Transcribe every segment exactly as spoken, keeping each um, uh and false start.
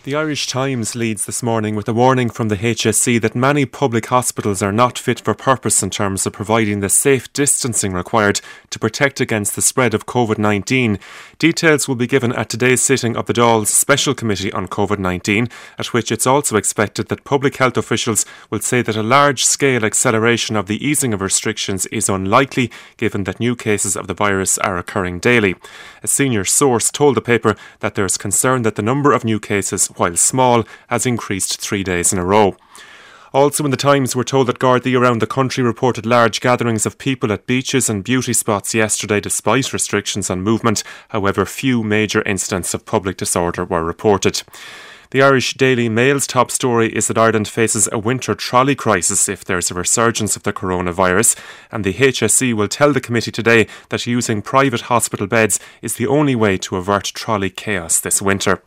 The Irish Times leads this morning with a warning from the H S E that many public hospitals are not fit for purpose in terms of providing the safe distancing required to protect against the spread of COVID nineteen. Details will be given at today's sitting of the Dáil's Special Committee on COVID nineteen, at which it's also expected that public health officials will say that a large-scale acceleration of the easing of restrictions is unlikely, given that new cases of the virus are occurring daily. A senior source told the paper that there is concern that the number of new cases, while small, has increased three days in a row. Also in the Times, we're told that Gardaí around the country reported large gatherings of people at beaches and beauty spots yesterday despite restrictions on movement. However, few major incidents of public disorder were reported. The Irish Daily Mail's top story is that Ireland faces a winter trolley crisis if there's a resurgence of the coronavirus, and the H S E will tell the committee today that using private hospital beds is the only way to avert trolley chaos this winter.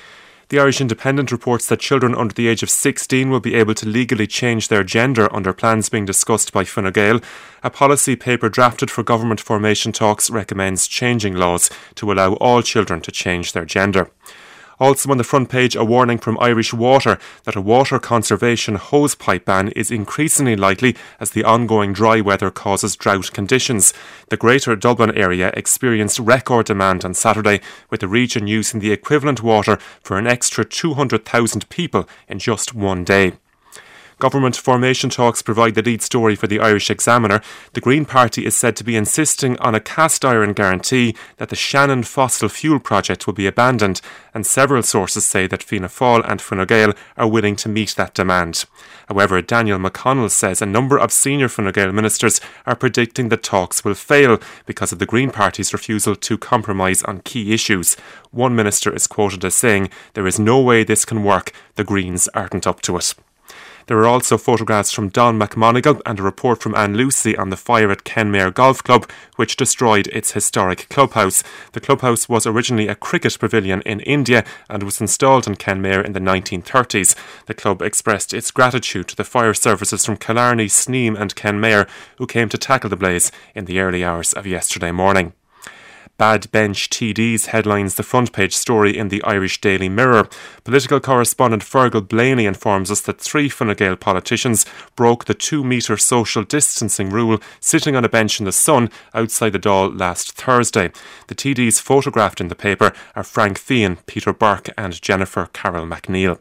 The Irish Independent reports that children under the age of sixteen will be able to legally change their gender under plans being discussed by Fine Gael. A policy paper drafted for government formation talks recommends changing laws to allow all children to change their gender. Also on the front page, a warning from Irish Water that a water conservation hosepipe ban is increasingly likely as the ongoing dry weather causes drought conditions. The Greater Dublin area experienced record demand on Saturday, with the region using the equivalent water for an extra two hundred thousand people in just one day. Government formation talks provide the lead story for the Irish Examiner. The Green Party is said to be insisting on a cast iron guarantee that the Shannon fossil fuel project will be abandoned, and several sources say that Fianna Fáil and Fine Gael are willing to meet that demand. However, Daniel McConnell says a number of senior Fine Gael ministers are predicting that talks will fail because of the Green Party's refusal to compromise on key issues. One minister is quoted as saying, "There is no way this can work, the Greens aren't up to it." There are also photographs from Don McMonigal and a report from Anne Lucy on the fire at Kenmare Golf Club, which destroyed its historic clubhouse. The clubhouse was originally a cricket pavilion in India and was installed in Kenmare in the nineteen thirties. The club expressed its gratitude to the fire services from Killarney, Sneem and Kenmare, who came to tackle the blaze in the early hours of yesterday morning. Bad Bench T Ds headlines the front page story in the Irish Daily Mirror. Political correspondent Fergal Blaney informs us that three Fine Gael politicians broke the two-metre social distancing rule sitting on a bench in the sun outside the Dáil last Thursday. The T Ds photographed in the paper are Frank Feehan, Peter Burke and Jennifer Carroll McNeil.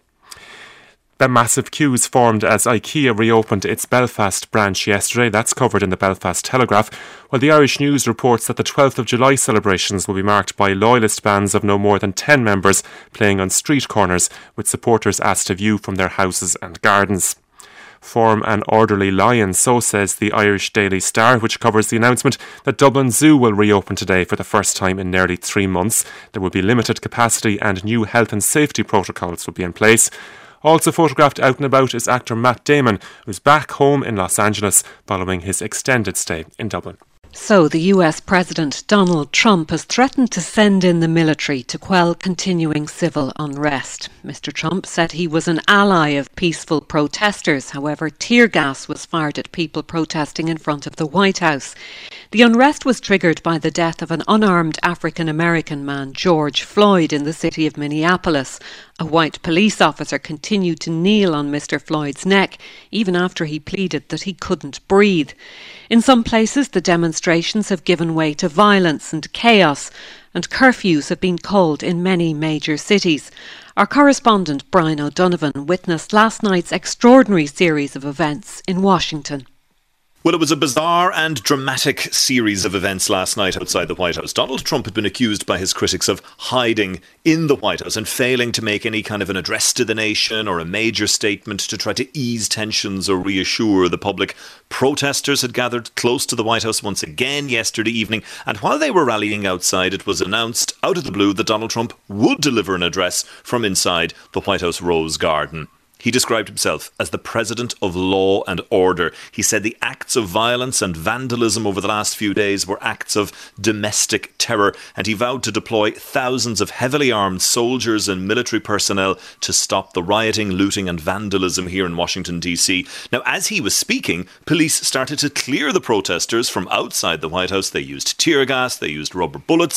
The massive queues formed as IKEA reopened its Belfast branch yesterday. That's covered in the Belfast Telegraph. While the Irish News reports that the twelfth of July celebrations will be marked by loyalist bands of no more than ten members playing on street corners, with supporters asked to view from their houses and gardens. Form an orderly lion, so says the Irish Daily Star, which covers the announcement that Dublin Zoo will reopen today for the first time in nearly three months. There will be limited capacity and new health and safety protocols will be in place. Also photographed out and about is actor Matt Damon, who's back home in Los Angeles following his extended stay in Dublin. So the U S President Donald Trump has threatened to send in the military to quell continuing civil unrest. Mister Trump said he was an ally of peaceful protesters. However, tear gas was fired at people protesting in front of the White House. The unrest was triggered by the death of an unarmed African-American man, George Floyd, in the city of Minneapolis. A white police officer continued to kneel on Mister Floyd's neck, even after he pleaded that he couldn't breathe. In some places, the demonstrations have given way to violence and chaos, and curfews have been called in many major cities. Our correspondent Brian O'Donovan witnessed last night's extraordinary series of events in Washington. Well, it was a bizarre and dramatic series of events last night outside the White House. Donald Trump had been accused by his critics of hiding in the White House and failing to make any kind of an address to the nation or a major statement to try to ease tensions or reassure the public. Protesters had gathered close to the White House once again yesterday evening, and while they were rallying outside, it was announced out of the blue that Donald Trump would deliver an address from inside the White House Rose Garden. He described himself as the president of law and order. He said the acts of violence and vandalism over the last few days were acts of domestic terror, and he vowed to deploy thousands of heavily armed soldiers and military personnel to stop the rioting, looting and vandalism here in Washington, D C. Now, as he was speaking, police started to clear the protesters from outside the White House. They used tear gas, they used rubber bullets.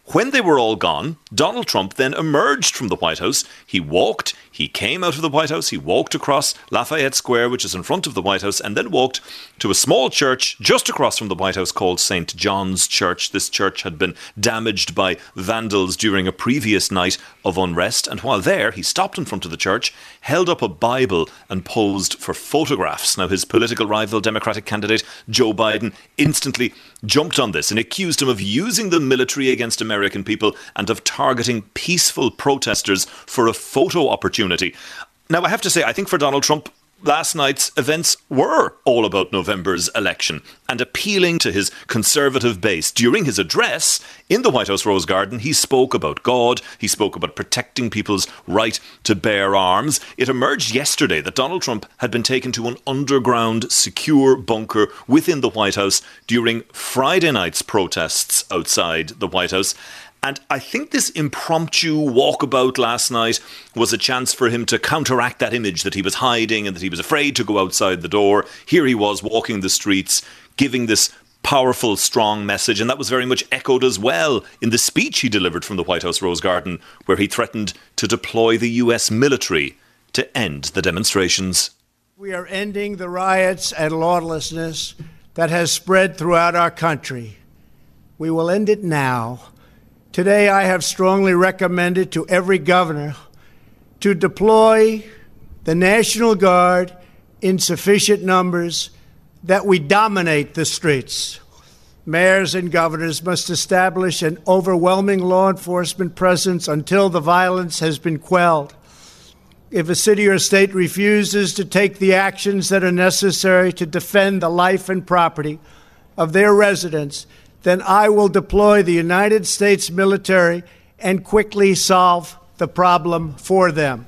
When they were all gone, Donald Trump then emerged from the White House. He walked, he came out of the White House, he walked across Lafayette Square, which is in front of the White House, and then walked to a small church just across from the White House called Saint John's Church. This church had been damaged by vandals during a previous night of unrest, and while there, he stopped in front of the church, held up a Bible and posed for photographs. Now, his political rival, Democratic candidate Joe Biden, instantly jumped on this and accused him of using the military against American people and of targeting peaceful protesters for a photo opportunity. Now, I have to say, I think for Donald Trump, last night's events were all about November's election and appealing to his conservative base. During his address in the White House Rose Garden, he spoke about God, he spoke about protecting people's right to bear arms. It emerged yesterday that Donald Trump had been taken to an underground secure bunker within the White House during Friday night's protests outside the White House. And I think this impromptu walkabout last night was a chance for him to counteract that image that he was hiding and that he was afraid to go outside the door. Here he was walking the streets, giving this powerful, strong message. And that was very much echoed as well in the speech he delivered from the White House Rose Garden, where he threatened to deploy the U S military to end the demonstrations. We are ending the riots and lawlessness that has spread throughout our country. We will end it now. Today, I have strongly recommended to every governor to deploy the National Guard in sufficient numbers that we dominate the streets. Mayors and governors must establish an overwhelming law enforcement presence until the violence has been quelled. If a city or state refuses to take the actions that are necessary to defend the life and property of their residents, then I will deploy the United States military and quickly solve the problem for them.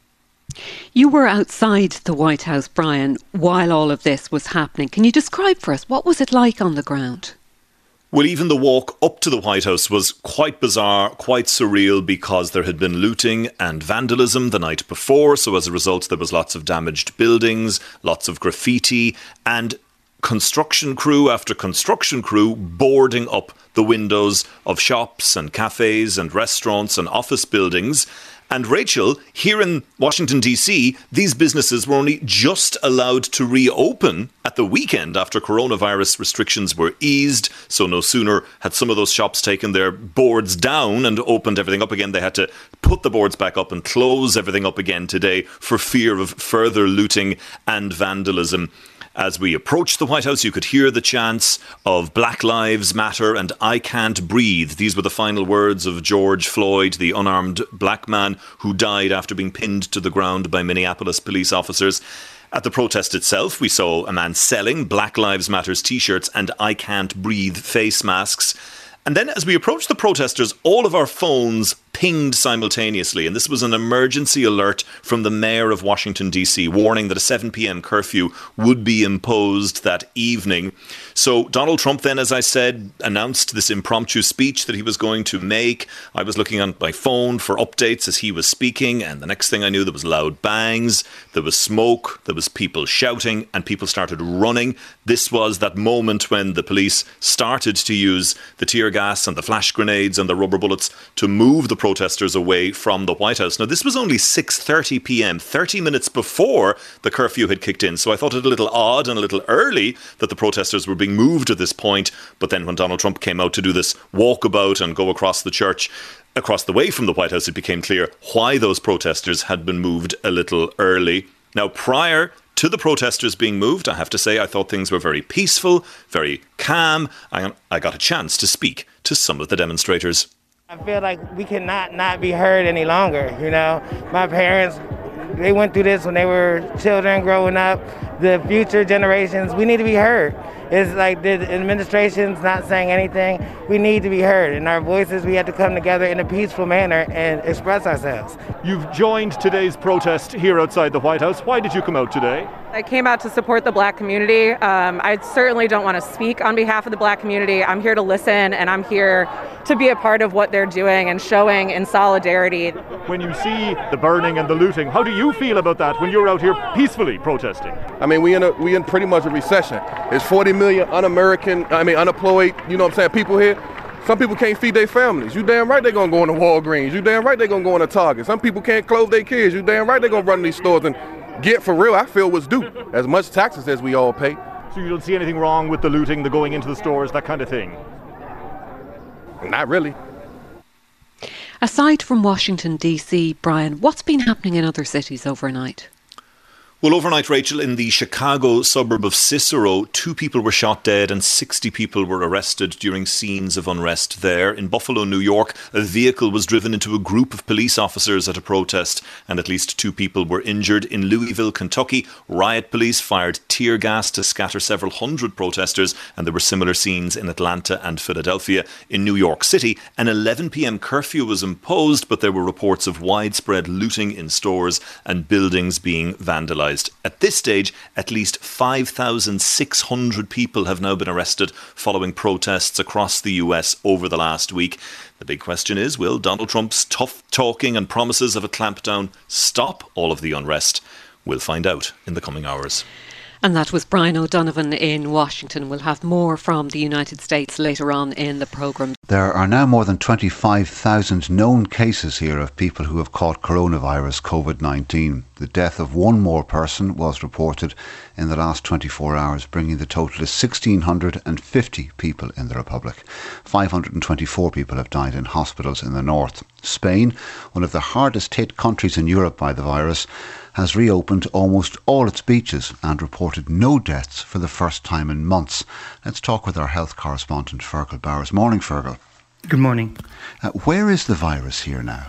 You were outside the White House, Brian, while all of this was happening. Can you describe for us, what was it like on the ground? Well, even the walk up to the White House was quite bizarre, quite surreal, because there had been looting and vandalism the night before. So as a result, there was lots of damaged buildings, lots of graffiti, and construction crew after construction crew boarding up the windows of shops and cafes and restaurants and office buildings. And Rachel, here in Washington, D C, these businesses were only just allowed to reopen at the weekend after coronavirus restrictions were eased. So no sooner had some of those shops taken their boards down and opened everything up again, they had to put the boards back up and close everything up again today for fear of further looting and vandalism. As we approached the White House, you could hear the chants of Black Lives Matter and I Can't Breathe. These were the final words of George Floyd, the unarmed black man who died after being pinned to the ground by Minneapolis police officers. At the protest itself, we saw a man selling Black Lives Matter's t-shirts and I Can't Breathe face masks. And then as we approached the protesters, all of our phones pinged simultaneously. And this was an emergency alert from the mayor of Washington, D C, warning that a seven p.m. curfew would be imposed that evening. So Donald Trump then, as I said, announced this impromptu speech that he was going to make. I was looking on my phone for updates as he was speaking. And the next thing I knew, there was loud bangs, there was smoke, there was people shouting, and people started running. This was that moment when the police started to use the tear gas and the flash grenades and the rubber bullets to move the protesters away from the White House. Now, this was only six thirty p.m., thirty minutes before the curfew had kicked in. So I thought it a little odd and a little early that the protesters were being moved at this point. But then when Donald Trump came out to do this walkabout and go across the church, across the way from the White House, it became clear why those protesters had been moved a little early. Now, prior to the protesters being moved, I have to say I thought things were very peaceful, very calm. I, I got a chance to speak to some of the demonstrators. I feel like we cannot not be heard any longer, you know. My parents, they went through this when they were children growing up. The future generations, we need to be heard. It's like the administration's not saying anything. We need to be heard. And our voices, we have to come together in a peaceful manner and express ourselves. You've joined today's protest here outside the White House. Why did you come out today? I came out to support the Black community. Um, I certainly don't want to speak on behalf of the Black community. I'm here to listen, and I'm here to be a part of what they're doing and showing in solidarity. When you see the burning and the looting, how do you feel about that when you're out here peacefully protesting? I mean, we in a, we in pretty much a recession. There's forty million un-American, I mean, unemployed, you know what I'm saying, people here. Some people can't feed their families. You damn right they're going to go into Walgreens. You damn right they're going to go into Target. Some people can't clothe their kids. You damn right they're going to run these stores and get, for real, I feel what's due. As much taxes as we all pay. So you don't see anything wrong with the looting, the going into the stores, that kind of thing? Not really. Aside from Washington, D C, Brian, what's been happening in other cities overnight? Well, overnight, Rachel, in the Chicago suburb of Cicero, two people were shot dead and sixty people were arrested during scenes of unrest there. In Buffalo, New York, a vehicle was driven into a group of police officers at a protest and at least two people were injured. In Louisville, Kentucky, riot police fired tear gas to scatter several hundred protesters, and there were similar scenes in Atlanta and Philadelphia. In New York City, an eleven p.m. curfew was imposed, but there were reports of widespread looting in stores and buildings being vandalised. At this stage, at least five thousand six hundred people have now been arrested following protests across the U S over the last week. The big question is, will Donald Trump's tough talking and promises of a clampdown stop all of the unrest? We'll find out in the coming hours. And that was Brian O'Donovan in Washington. We'll have more from the United States later on in the programme. There are now more than twenty-five thousand known cases here of people who have caught coronavirus COVID nineteen. The death of one more person was reported in the last twenty-four hours, bringing the total to one thousand six hundred fifty people in the Republic. five hundred twenty-four people have died in hospitals in the north. Spain, one of the hardest hit countries in Europe by the virus, has reopened almost all its beaches and reported no deaths for the first time in months. Let's talk with our health correspondent, Fergal Bowers. Morning, Fergal. Good morning. Uh, where is the virus here now?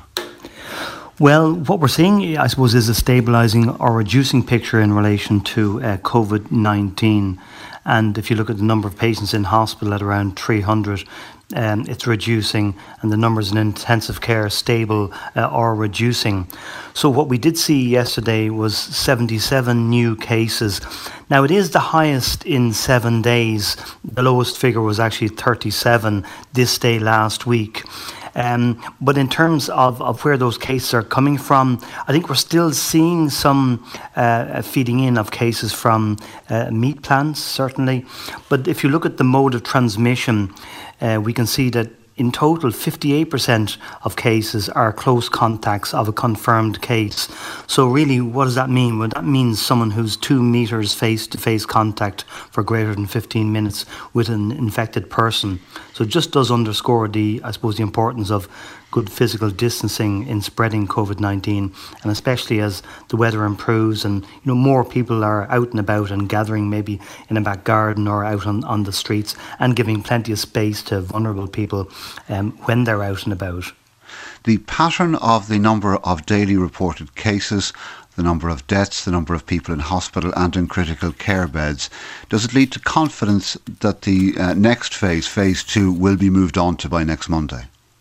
Well, what we're seeing, I suppose, is a stabilising or reducing picture in relation to uh, COVID nineteen. And if you look at the number of patients in hospital at around three hundred, um, it's reducing, and the numbers in intensive care stable uh, or reducing. So what we did see yesterday was seventy-seven new cases. Now, it is the highest in seven days. The lowest figure was actually thirty-seven this day last week. Um, but in terms of, of where those cases are coming from, I think we're still seeing some uh, feeding in of cases from uh, meat plants, certainly. But if you look at the mode of transmission, uh, we can see that in total, fifty-eight percent of cases are close contacts of a confirmed case. So really, what does that mean? Well, that means someone who's two metres face-to-face contact for greater than fifteen minutes with an infected person. So it just does underscore the, I suppose, the importance of good physical distancing in spreading COVID nineteen, and especially as the weather improves and, you know, more people are out and about and gathering maybe in a back garden or out on, on the streets, and giving plenty of space to vulnerable people um, when they're out and about. The pattern of the number of daily reported cases, the number of deaths, the number of people in hospital and in critical care beds, does it lead to confidence that the uh, next phase, phase two, will be moved on to by next Monday?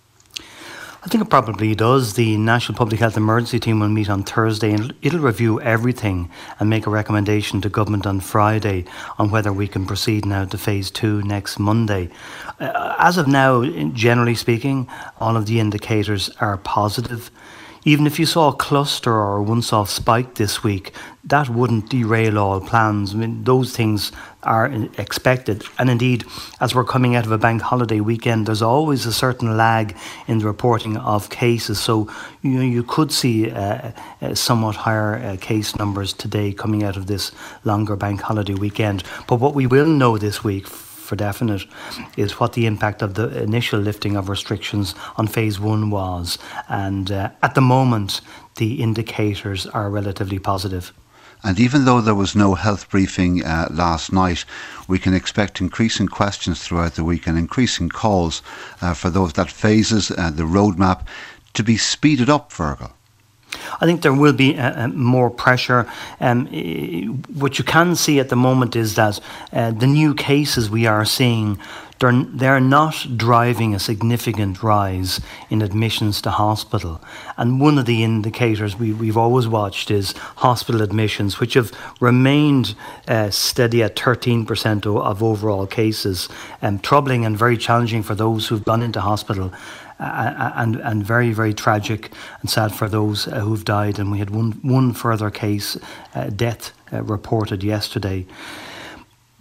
I think it probably does. The National Public Health Emergency Team will meet on Thursday and it'll review everything and make a recommendation to government on Friday on whether we can proceed now to phase two next Monday. Uh, as of now, generally speaking, all of the indicators are positive. Even if you saw a cluster or a once-off spike this week, that wouldn't derail all plans. I mean, those things are expected. And indeed, as we're coming out of a bank holiday weekend, there's always a certain lag in the reporting of cases. So, you know, you could see uh, uh, somewhat higher uh, case numbers today coming out of this longer bank holiday weekend. But what we will know this week for definite is what the impact of the initial lifting of restrictions on phase one was. And uh, at the moment, the indicators are relatively positive. And even though there was no health briefing uh, last night, we can expect increasing questions throughout the week and increasing calls uh, for those that phases, uh, the roadmap, to be speeded up, Fergal. I think there will be uh, more pressure. Um, what you can see at the moment is that uh, the new cases we are seeing, they're, they're not driving a significant rise in admissions to hospital. And one of the indicators we, we've always watched is hospital admissions, which have remained uh, steady at thirteen percent of overall cases. Um, troubling and very challenging for those who've gone into hospital. Uh, and and very, very tragic and sad for those uh, who've died. And we had one one further case, uh, death, uh, reported yesterday.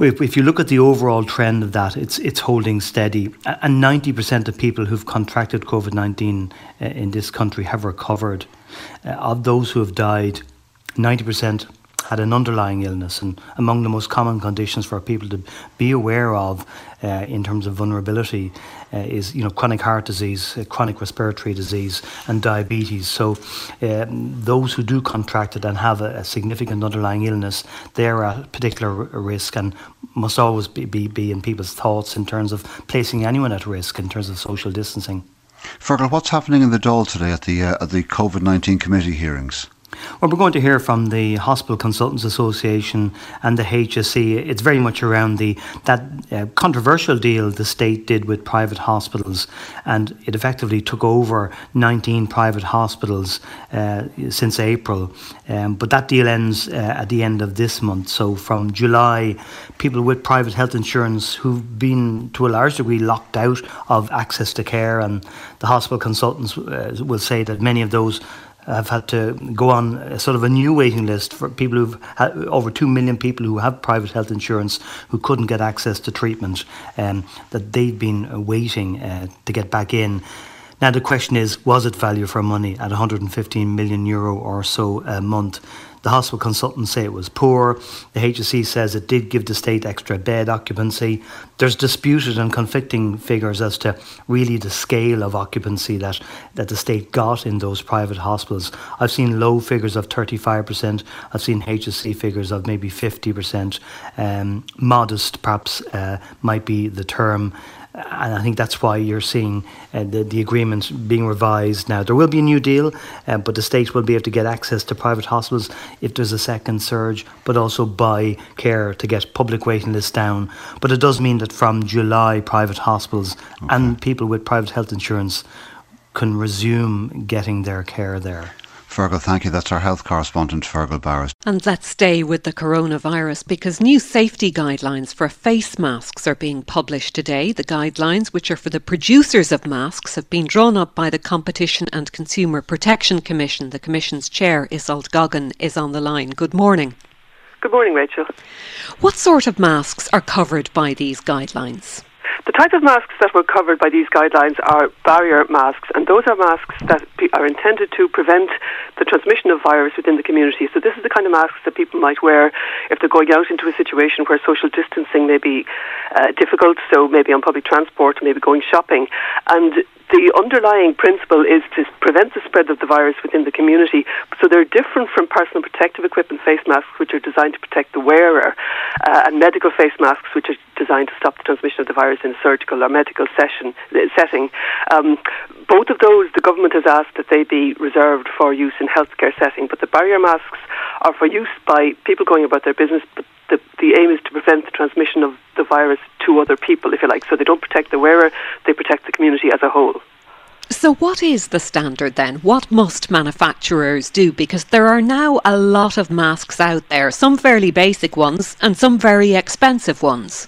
If, if you look at the overall trend of that, it's it's holding steady. And ninety percent of people who've contracted COVID nineteen uh, in this country have recovered. Uh, of those who have died, ninety percent had an underlying illness. And among the most common conditions for people to be aware of uh, in terms of vulnerability uh, is, you know, chronic heart disease, uh, chronic respiratory disease and diabetes. So uh, those who do contract it and have a, a significant underlying illness, they're at particular r- risk and must always be, be, be in people's thoughts in terms of placing anyone at risk in terms of social distancing. Fergal, what's happening in the Dáil today at the uh, at the COVID nineteen committee hearings? Well, we're going to hear from the Hospital Consultants Association and the H S E. It's very much around the that uh, controversial deal the state did with private hospitals, and it effectively took over nineteen private hospitals uh, since April. Um, but that deal ends uh, at the end of this month. So from July, people with private health insurance who've been to a large degree locked out of access to care, and the hospital consultants uh, will say that many of those have had to go on a sort of a new waiting list for people who've had over two million people who have private health insurance who couldn't get access to treatment, um, that they've been waiting uh, to get back in. Now the question is, was it value for money at one hundred fifteen million euro or so a month? The hospital consultants say it was poor. The H S E says it did give the state extra bed occupancy. There's disputed and conflicting figures as to really the scale of occupancy that, that the state got in those private hospitals. I've seen low figures of thirty-five percent. I've seen H S E figures of maybe fifty percent. Um, modest, perhaps, uh, might be the term. And I think that's why you're seeing uh, the, the agreement being revised now. There will be a new deal, uh, but the state will be able to get access to private hospitals if there's a second surge, but also buy care to get public waiting lists down. But it does mean that from July, private hospitals okay. and people with private health insurance can resume getting their care there. Fergal, thank you. That's our health correspondent, Fergal Barras. And let's stay with the coronavirus because new safety guidelines for face masks are being published today. The guidelines, which are for the producers of masks, have been drawn up by the Competition and Consumer Protection Commission. The Commission's chair, Iseult Goggin, is on the line. Good morning. Good morning, Rachel. What sort of masks are covered by these guidelines? The type of masks that were covered by these guidelines are barrier masks, and those are masks that are intended to prevent the transmission of virus within the community. So this is the kind of masks that people might wear if they're going out into a situation where social distancing may be uh, difficult, so maybe on public transport, maybe going shopping. And the underlying principle is to prevent the spread of the virus within the community. So they're different from personal protective equipment face masks, which are designed to protect the wearer, uh, and medical face masks, which are designed to stop the transmission of the virus in a surgical or medical session, setting. Um, both of those, the government has asked that they be reserved for use in healthcare setting, but the barrier masks are for use by people going about their business, but the, the aim is to prevent the transmission of the virus to other people, if you like. So they don't protect the wearer, they protect the community as a whole. So what is the standard then? What must manufacturers do? Because there are now a lot of masks out there, some fairly basic ones and some very expensive ones.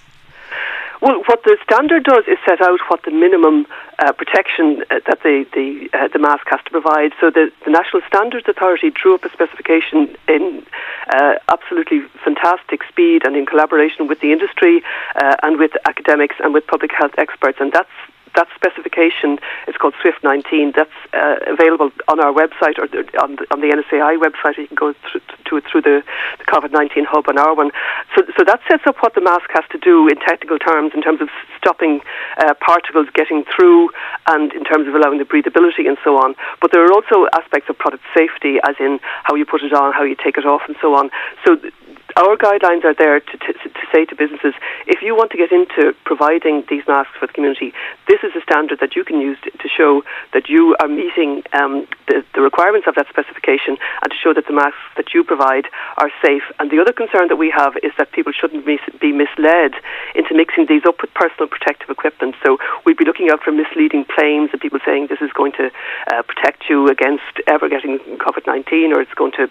Well, what the standard does is set out what the minimum uh, protection uh, that the the, uh, the mask has to provide. So the, the National Standards Authority drew up a specification in uh, absolutely fantastic speed and in collaboration with the industry uh, and with academics and with public health experts, and that's that specification is called SWIFT nineteen. That's uh, available on our website or on the, on the N S A I website. You can go through, to it through the, the COVID nineteen hub on our one. So, so that sets up what the mask has to do in technical terms, in terms of stopping uh, particles getting through and in terms of allowing the breathability and so on. But there are also aspects of product safety, as in how you put it on, how you take it off and so on. So th- our guidelines are there to, to, to say to businesses, if you want to get into providing these masks for the community, this is a standard that you can use to, to show that you are meeting um, the, the requirements of that specification and to show that the masks that you provide are safe. And the other concern that we have is that people shouldn't mis- be misled into mixing these up with personal protective equipment. So we'd be looking out for misleading claims and people saying this is going to uh, protect you against ever getting COVID nineteen, or it's going to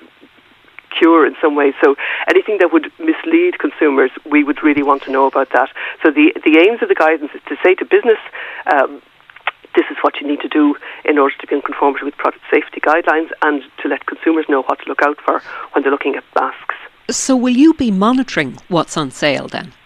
cure in some way. So anything that would mislead consumers, we would really want to know about that. So the the aims of the guidance is to say to business, um, this is what you need to do in order to be in conformity with product safety guidelines, and to let consumers know what to look out for when they're looking at masks. So will you be monitoring what's on sale then?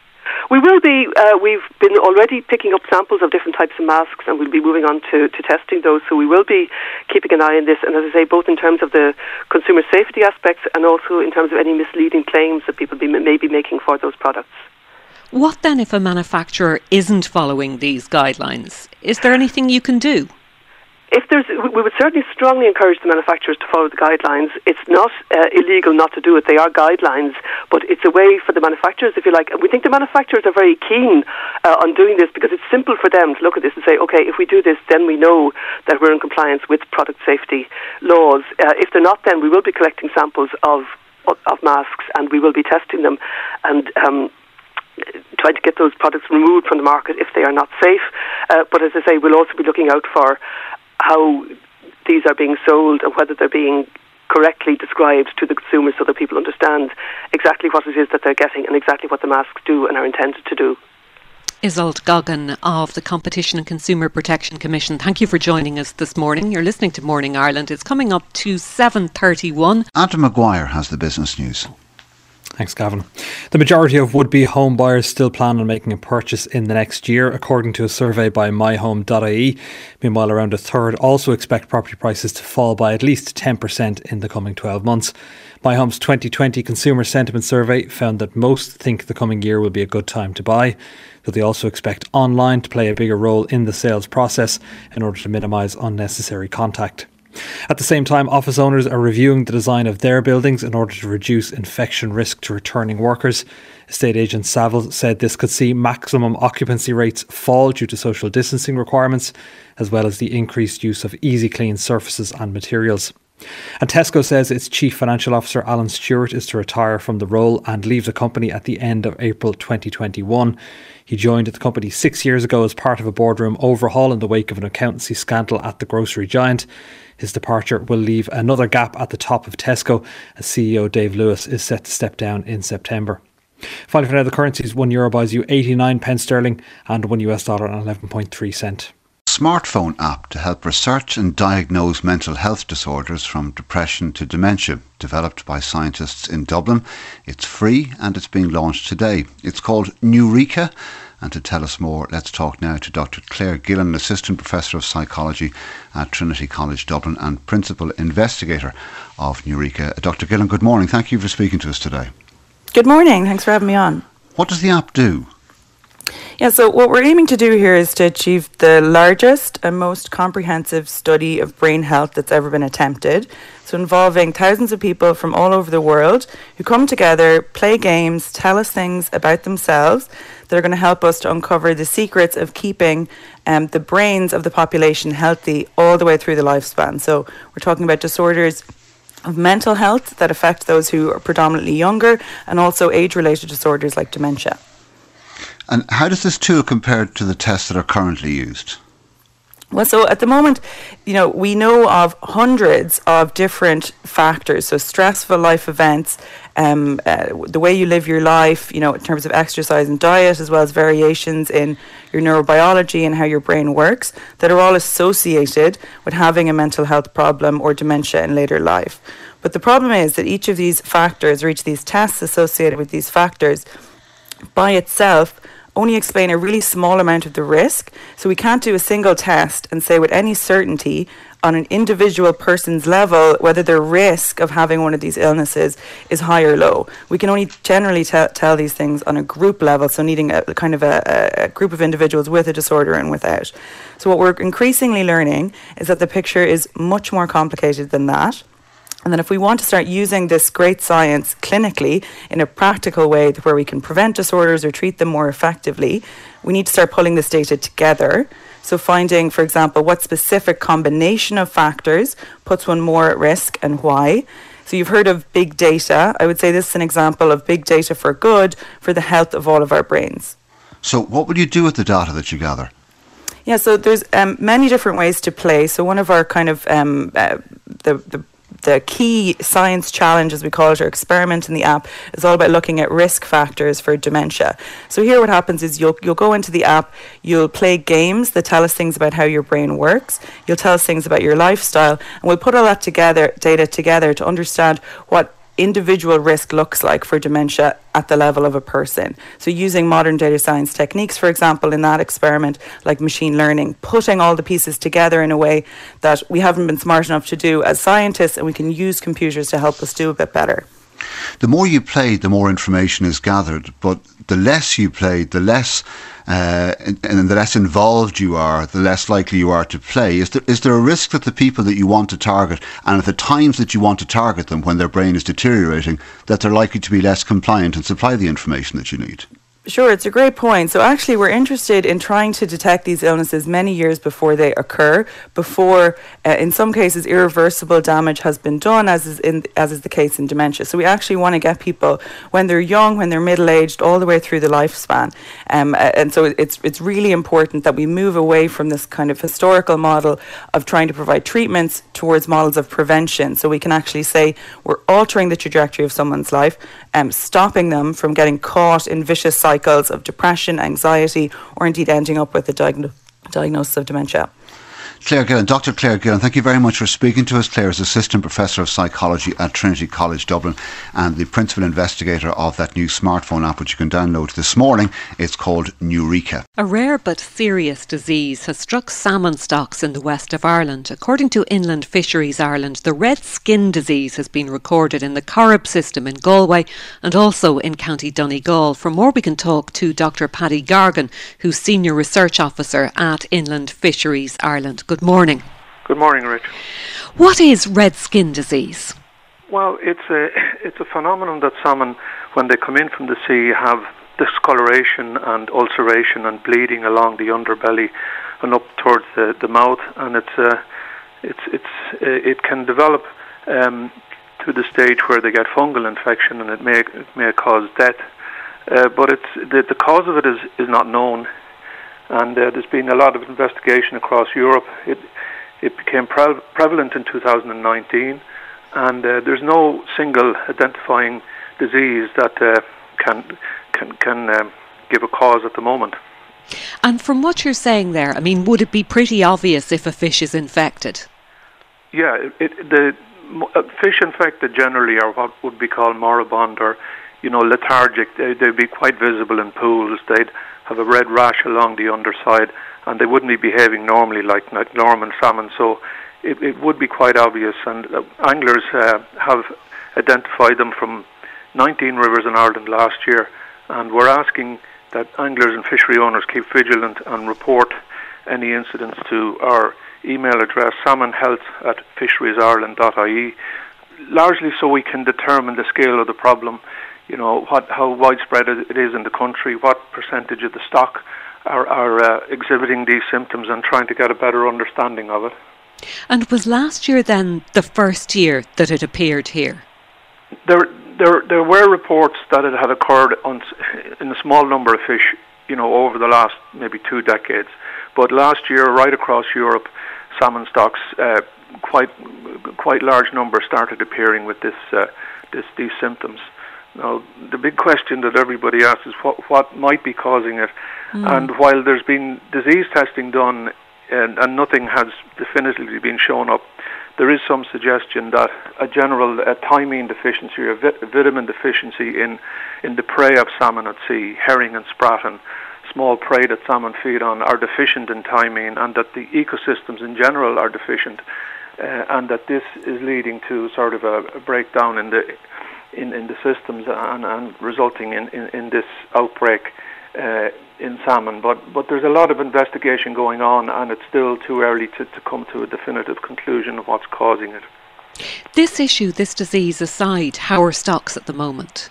We will be, uh, we've been already picking up samples of different types of masks, and we'll be moving on to, to testing those, so we will be keeping an eye on this, and as I say, both in terms of the consumer safety aspects and also in terms of any misleading claims that people be, may be making for those products. What then if a manufacturer isn't following these guidelines? Is there anything you can do? If there's, we would certainly strongly encourage the manufacturers to follow the guidelines. It's not uh, illegal not to do it. They are guidelines, but it's a way for the manufacturers, if you like. And we think the manufacturers are very keen uh, on doing this because it's simple for them to look at this and say, okay, if we do this, then we know that we're in compliance with product safety laws. Uh, if they're not, then we will be collecting samples of of masks and we will be testing them and um, trying to get those products removed from the market if they are not safe. Uh, but as I say, we'll also be looking out for how these are being sold and whether they're being correctly described to the consumers so that people understand exactly what it is that they're getting and exactly what the masks do and are intended to do. Iseult Goggin of the Competition and Consumer Protection Commission, thank you for joining us this morning. You're listening to Morning Ireland. It's coming up to seven thirty-one. Adam Maguire has the business news. Thanks, Gavin. The majority of would-be home buyers still plan on making a purchase in the next year, according to a survey by my home dot I E. Meanwhile, around a third also expect property prices to fall by at least ten percent in the coming twelve months. My Home's twenty twenty Consumer Sentiment Survey found that most think the coming year will be a good time to buy, though they also expect online to play a bigger role in the sales process in order to minimise unnecessary contact. At the same time, office owners are reviewing the design of their buildings in order to reduce infection risk to returning workers. Estate agent Savills said this could see maximum occupancy rates fall due to social distancing requirements, as well as the increased use of easy clean surfaces and materials. And Tesco says its Chief Financial Officer Alan Stewart is to retire from the role and leave the company at the end of April twenty twenty-one. He joined the company six years ago as part of a boardroom overhaul in the wake of an accountancy scandal at the grocery giant. His departure will leave another gap at the top of Tesco, as C E O Dave Lewis is set to step down in September. Finally, for now, the currencies: one euro buys you eighty-nine pence sterling and one U S dollar and eleven point three cent. Smartphone app to help research and diagnose mental health disorders from depression to dementia, developed by scientists in Dublin. It's free and it's being launched today. It's called Neureka, and to tell us more, let's talk now to Doctor Claire Gillen, Assistant Professor of Psychology at Trinity College Dublin and Principal Investigator of Neureka. Doctor Gillen, good morning. Thank you for speaking to us today. Good morning. Thanks for having me on. What does the app do? Yeah, so what we're aiming to do here is to achieve the largest and most comprehensive study of brain health that's ever been attempted. So involving thousands of people from all over the world who come together, play games, tell us things about themselves that are going to help us to uncover the secrets of keeping um, the brains of the population healthy all the way through the lifespan. So we're talking about disorders of mental health that affect those who are predominantly younger, and also age-related disorders like dementia. And how does this tool compare to the tests that are currently used? Well, so at the moment, you know, we know of hundreds of different factors. So stressful life events, um, uh, the way you live your life, you know, in terms of exercise and diet, as well as variations in your neurobiology and how your brain works, that are all associated with having a mental health problem or dementia in later life. But the problem is that each of these factors, or each of these tests associated with these factors, by itself only explain a really small amount of the risk. So we can't do a single test and say with any certainty on an individual person's level whether their risk of having one of these illnesses is high or low. We can only generally te- tell these things on a group level, so needing a kind of a, a group of individuals with a disorder and without. So what we're increasingly learning is that the picture is much more complicated than that. And then if we want to start using this great science clinically in a practical way where we can prevent disorders or treat them more effectively, we need to start pulling this data together. So finding, for example, what specific combination of factors puts one more at risk and why. So you've heard of big data. I would say this is an example of big data for good for the health of all of our brains. So what will you do with the data that you gather? Yeah, so there's um, many different ways to play. So one of our kind of um, uh, the the The key science challenge, as we call it, or experiment in the app, is all about looking at risk factors for dementia. So here what happens is you'll you'll go into the app, you'll play games that tell us things about how your brain works, you'll tell us things about your lifestyle, and we'll put all that together, data together to understand what individual risk looks like for dementia at the level of a person. So using modern data science techniques, for example, in that experiment, like machine learning, putting all the pieces together in a way that we haven't been smart enough to do as scientists, and we can use computers to help us do a bit better. The more you play, the more information is gathered, but the less you play, the less uh, and, and the less involved you are, the less likely you are to play. Is there, is there a risk that the people that you want to target, and at the times that you want to target them when their brain is deteriorating, that they're likely to be less compliant and supply the information that you need? Sure, it's a great point. So actually we're interested in trying to detect these illnesses many years before they occur, before uh, in some cases irreversible damage has been done, as is in as is the case in dementia. So we actually want to get people when they're young, when they're middle-aged, all the way through the lifespan. Um, and so it's it's really important that we move away from this kind of historical model of trying to provide treatments towards models of prevention. So we can actually say we're altering the trajectory of someone's life, um, stopping them from getting caught in vicious cycles of depression, anxiety, or indeed ending up with a diagno- diagnosis of dementia. Claire Gillen, Doctor Claire Gillen, thank you very much for speaking to us. Claire is Assistant Professor of Psychology at Trinity College Dublin and the Principal Investigator of that new smartphone app which you can download this morning. It's called Nurika. A rare but serious disease has struck salmon stocks in the west of Ireland. According to Inland Fisheries Ireland, the red skin disease has been recorded in the Corrib system in Galway and also in County Donegal. For more, we can talk to Doctor Paddy Gargan, who's Senior Research Officer at Inland Fisheries Ireland. Good morning. Good morning, Rich. What is red skin disease? Well, it's a it's a phenomenon that salmon, when they come in from the sea, have discoloration and ulceration and bleeding along the underbelly and up towards the, the mouth, and it's uh, it's it's uh, it can develop um, to the stage where they get fungal infection, and it may it may cause death. Uh, but it's the the cause of it is is not known. And uh, there's been a lot of investigation across Europe. It it became pre- prevalent in two thousand nineteen, and uh, there's no single identifying disease that uh, can can can um, give a cause at the moment. And from what you're saying there, I mean, would it be pretty obvious if a fish is infected? Yeah, it, it, the uh, fish infected generally are what would be called moribund, or you know, lethargic. They, they'd be quite visible in pools. They'd have a red rash along the underside, and they wouldn't be behaving normally like, like normal salmon. So it, it would be quite obvious, and uh, anglers uh, have identified them from nineteen rivers in Ireland last year, and we're asking that anglers and fishery owners keep vigilant and report any incidents to our email address, salmonhealth at fisheriezireland dot I E, largely so we can determine the scale of the problem. You know, what, how widespread it is in the country, what percentage of the stock are, are uh, exhibiting these symptoms, and trying to get a better understanding of it. And was last year then the first year that it appeared here? There there, there were reports that it had occurred on, in a small number of fish, you know, over the last maybe two decades. But last year, right across Europe, salmon stocks, uh, quite quite large numbers started appearing with this uh, this these symptoms. Now, the big question that everybody asks is what, what might be causing it. Mm. And while there's been disease testing done and, and nothing has definitively been shown up, there is some suggestion that a general uh, thiamine deficiency or vit- vitamin deficiency in, in the prey of salmon at sea, herring and spraton, small prey that salmon feed on, are deficient in thiamine, and that the ecosystems in general are deficient, uh, and that this is leading to sort of a, a breakdown in the In, in the systems and, and resulting in, in, in this outbreak uh, in salmon. But but there's a lot of investigation going on, and it's still too early to, to come to a definitive conclusion of what's causing it. This issue, this disease aside, how are stocks at the moment?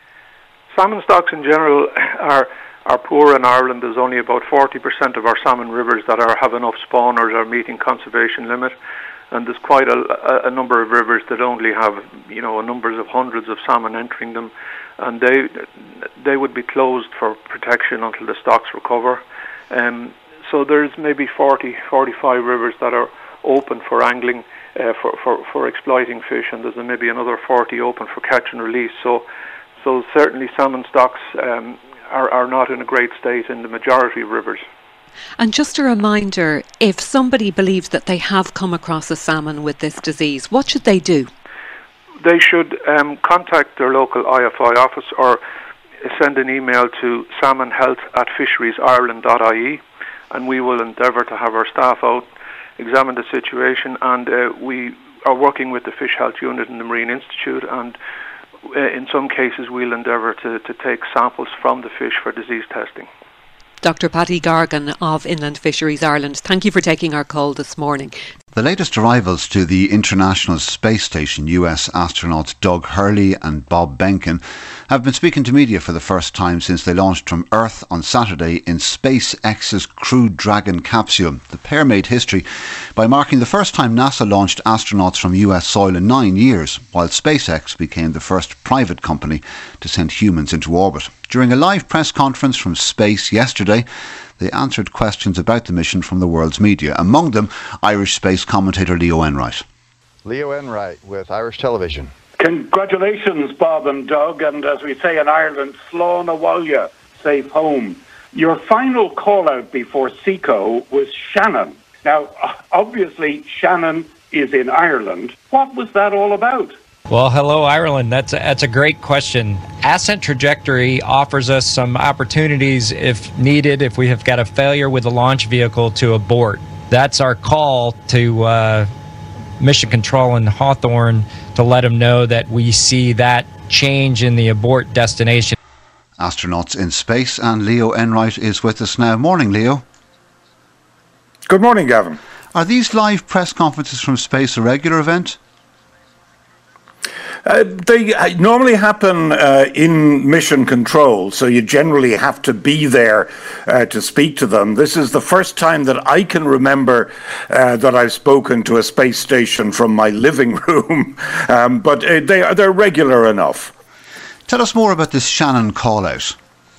Salmon stocks in general are are poor in Ireland. There's only about forty percent of our salmon rivers that are have enough spawners or meeting conservation limit. And there's quite a, a number of rivers that only have, you know, numbers of hundreds of salmon entering them, and they they would be closed for protection until the stocks recover. Um, so there's maybe forty, forty-five rivers that are open for angling, uh, for, for, for exploiting fish, and there's maybe another forty open for catch and release. So so certainly salmon stocks um, are, are not in a great state in the majority of rivers. And just a reminder, if somebody believes that they have come across a salmon with this disease, what should they do? they should um, contact their local I F I office or send an email to salmonhealth at fisheries ireland dot I E, and we will endeavour to have our staff out, examine the situation, and uh, we are working with the Fish Health Unit in the Marine Institute, and uh, in some cases we'll endeavour to, to take samples from the fish for disease testing. Doctor Paddy Gargan of Inland Fisheries Ireland, thank you for taking our call this morning. The latest arrivals to the International Space Station, U S astronauts Doug Hurley and Bob Behnken, have been speaking to media for the first time since they launched from Earth on Saturday in SpaceX's Crew Dragon capsule. The pair made history by marking the first time NASA launched astronauts from U S soil in nine years, while SpaceX became the first private company to send humans into orbit. During a live press conference from space yesterday, they answered questions about the mission from the world's media, among them Irish space commentator Leo Enright. Leo Enright with Irish Television. Congratulations, Bob and Doug, and as we say in Ireland, Slán a bhaile, safe home. Your final call-out before SECO was Shannon. Now, obviously, Shannon is in Ireland. What was that all about? Well, hello, Ireland. That's a, that's a great question. Ascent Trajectory offers us some opportunities if needed, if we have got a failure with the launch vehicle, to abort. That's our call to uh, Mission Control in Hawthorne to let them know that we see that change in the abort destination. Astronauts in space, and Leo Enright is with us now. Morning, Leo. Good morning, Gavin. Are these live press conferences from space a regular event? Uh, they normally happen uh, in Mission Control, so you generally have to be there uh, to speak to them. This is the first time that I can remember uh, that I've spoken to a space station from my living room, um, but uh, they are, they're regular enough. Tell us more about this Shannon call-out.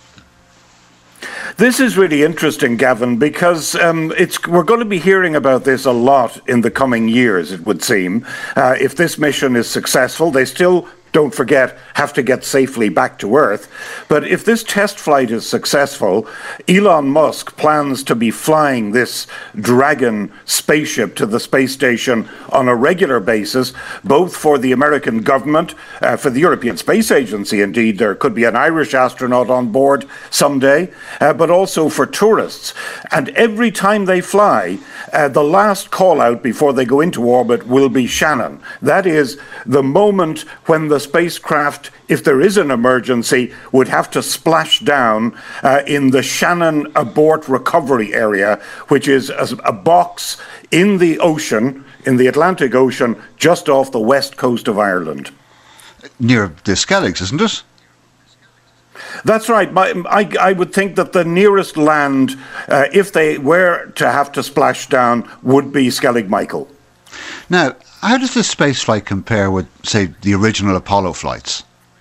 This is really interesting, Gavin, because um, it's we're going to be hearing about this a lot in the coming years, it would seem. Uh, if this mission is successful, they still, don't forget, have to get safely back to Earth. But if this test flight is successful, Elon Musk plans to be flying this Dragon spaceship to the space station on a regular basis, both for the American government, uh, for the European Space Agency, indeed, there could be an Irish astronaut on board someday, uh, but also for tourists. And every time they fly, uh, the last call out before they go into orbit will be Shannon. That is the moment when the spacecraft, if there is an emergency, would have to splash down uh, in the Shannon abort recovery area, which is a, a box in the ocean, in the Atlantic Ocean, just off the west coast of Ireland. Near the Skelligs, isn't it? That's right. My, I, I would think that the nearest land, uh, if they were to have to splash down, would be Skellig Michael. Now, how does this space flight compare with, say, the original Apollo flights?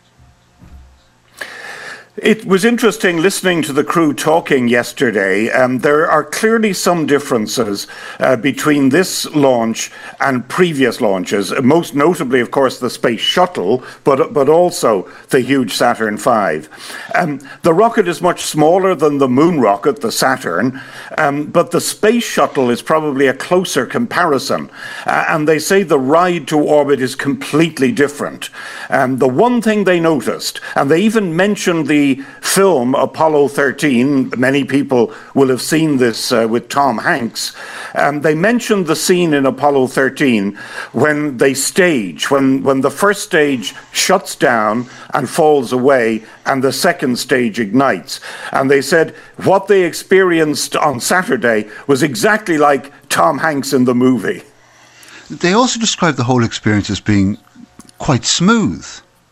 It was interesting listening to the crew talking yesterday. Um, there are clearly some differences uh, between this launch and previous launches, most notably, of course, the Space Shuttle, but but also the huge Saturn five. Um, the rocket is much smaller than the moon rocket, the Saturn, um, but the Space Shuttle is probably a closer comparison. Uh, and they say the ride to orbit is completely different. Um, the one thing they noticed, and they even mentioned the film Apollo thirteen, many people will have seen this uh, with Tom Hanks. Um, they mentioned the scene in Apollo thirteen when they stage, when, when the first stage shuts down and falls away and the second stage ignites. And they said what they experienced on Saturday was exactly like Tom Hanks in the movie. They also described the whole experience as being quite smooth.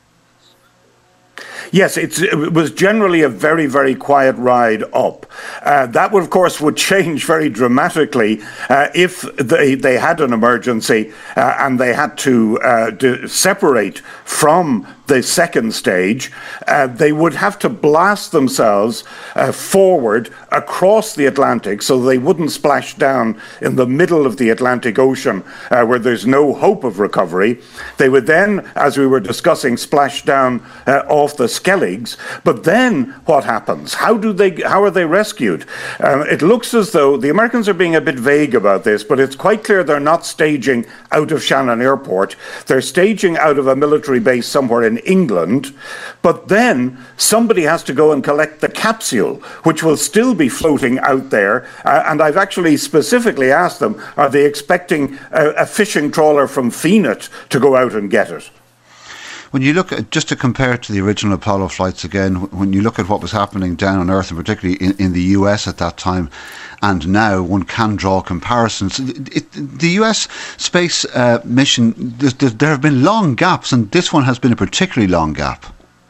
Yes, it's, it was generally a very, very quiet ride up. Uh, that, would, of course, would change very dramatically uh, if they, they had an emergency uh, and they had to uh, do, separate from the second stage. Uh, they would have to blast themselves uh, forward across the Atlantic so they wouldn't splash down in the middle of the Atlantic Ocean uh, where there's no hope of recovery. They would then, as we were discussing, splash down uh, off the Skelligs. But then what happens? How do they? How are they rescued? Uh, it looks as though the Americans are being a bit vague about this, but it's quite clear they're not staging out of Shannon Airport. They're staging out of a military base somewhere in England. But then somebody has to go and collect the capsule, which will still be floating out there. Uh, and I've actually specifically asked them, are they expecting a, a fishing trawler from Phoenix to go out and get it? When you look at, just to compare it to the original Apollo flights again, when you look at what was happening down on Earth, and particularly in, in the U S at that time, and now, one can draw comparisons. It, it, the U S space uh, mission, there, there have been long gaps, and this one has been a particularly long gap.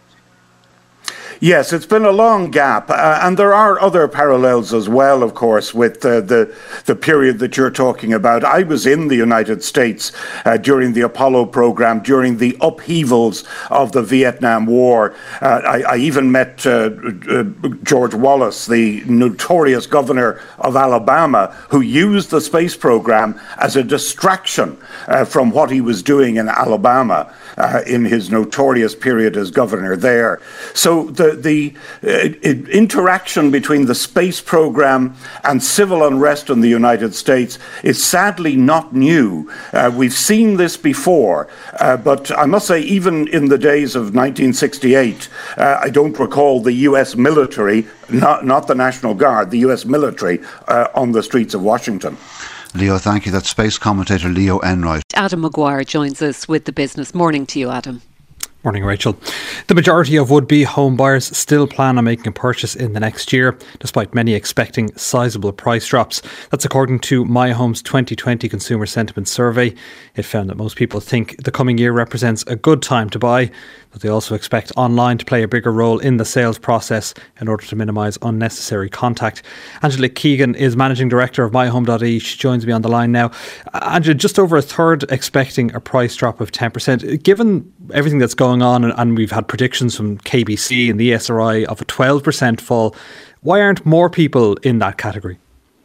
Yes, it's been a long gap, uh, and there are other parallels as well, of course, with uh, the the period that you're talking about. I was in the United States uh, during the Apollo program, during the upheavals of the Vietnam War. Uh, I, I even met uh, uh, George Wallace, the notorious governor of Alabama, who used the space program as a distraction uh, from what he was doing in Alabama uh, in his notorious period as governor there. So the the uh, interaction between the space program and civil unrest in the United States is sadly not new. Uh, we've seen this before, uh, but I must say, even in the days of nineteen sixty-eight, uh, I don't recall the U S military, not, not the National Guard, the U S military uh, on the streets of Washington. Leo, thank you. That's space commentator Leo Enright. Adam Maguire joins us with the business. Morning to you, Adam. Morning, Rachel. The majority of would-be home buyers still plan on making a purchase in the next year, despite many expecting sizable price drops. That's according to My Home's twenty twenty Consumer Sentiment Survey. It found that most people think the coming year represents a good time to buy, but they also expect online to play a bigger role in the sales process in order to minimise unnecessary contact. Angela Keegan is Managing Director of my home dot I E. She joins me on the line now. Angela, just over a third expecting a price drop of ten percent. Given everything that's going on, and, and we've had predictions from K B C and the E S R I of a twelve percent fall, why aren't more people in that category?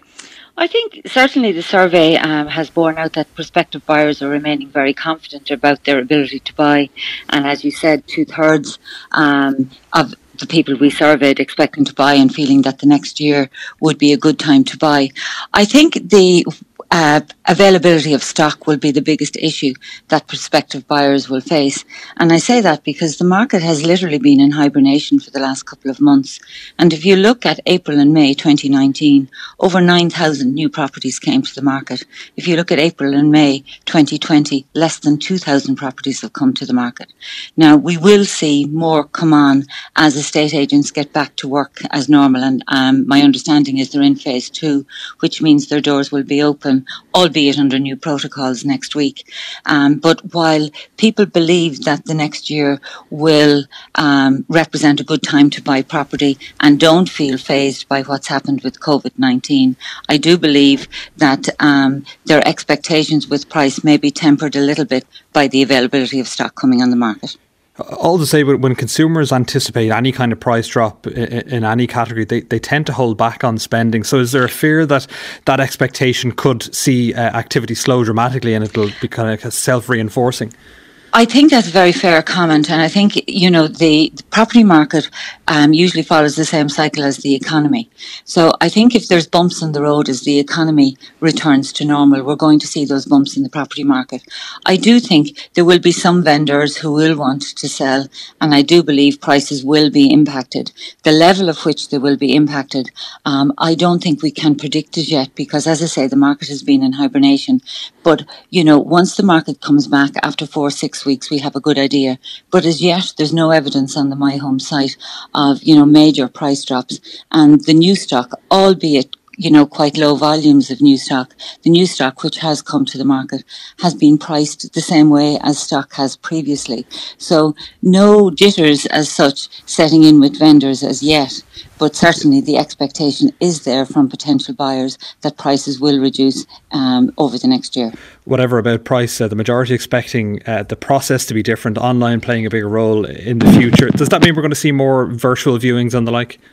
I think certainly the survey um, has borne out that prospective buyers are remaining very confident about their ability to buy. And as you said, two-thirds um, of the people we surveyed expecting to buy and feeling that the next year would be a good time to buy. I think the uh, availability of stock will be the biggest issue that prospective buyers will face. And I say that because the market has literally been in hibernation for the last couple of months. And if you look at April and May twenty nineteen, over nine thousand new properties came to the market. If you look at April and May twenty twenty, less than two thousand properties have come to the market. Now, we will see more come on as estate agents get back to work as normal. And um, my understanding is they're in phase two, which means their doors will be open, albeit under new protocols next week. Um, but while people believe that the next year will um, represent a good time to buy property and don't feel fazed by what's happened with COVID nineteen, I do believe that um, their expectations with price may be tempered a little bit by the availability of stock coming on the market. All to say, but when consumers anticipate any kind of price drop in, in any category, they, they tend to hold back on spending. So is there a fear that that expectation could see uh, activity slow dramatically and it'll be kind of self-reinforcing? I think that's a very fair comment, and I think, you know, the, the property market um, usually follows the same cycle as the economy. So I think if there's bumps in the road as the economy returns to normal, we're going to see those bumps in the property market. I do think there will be some vendors who will want to sell, and I do believe prices will be impacted. The level of which they will be impacted, um, I don't think we can predict it yet, because, as I say, the market has been in hibernation. But, you know, once the market comes back after four, six weeks, we have a good idea. But as yet, there's no evidence on the My Home site of, you know, major price drops. And the new stock, albeit, you know, quite low volumes of new stock, the new stock which has come to the market has been priced the same way as stock has previously. So no jitters as such setting in with vendors as yet. But certainly the expectation is there from potential buyers that prices will reduce um, over the next year. Whatever about price, uh, the majority expecting uh, the process to be different, online playing a bigger role in the future. Does that mean we're going to see more virtual viewings and the like?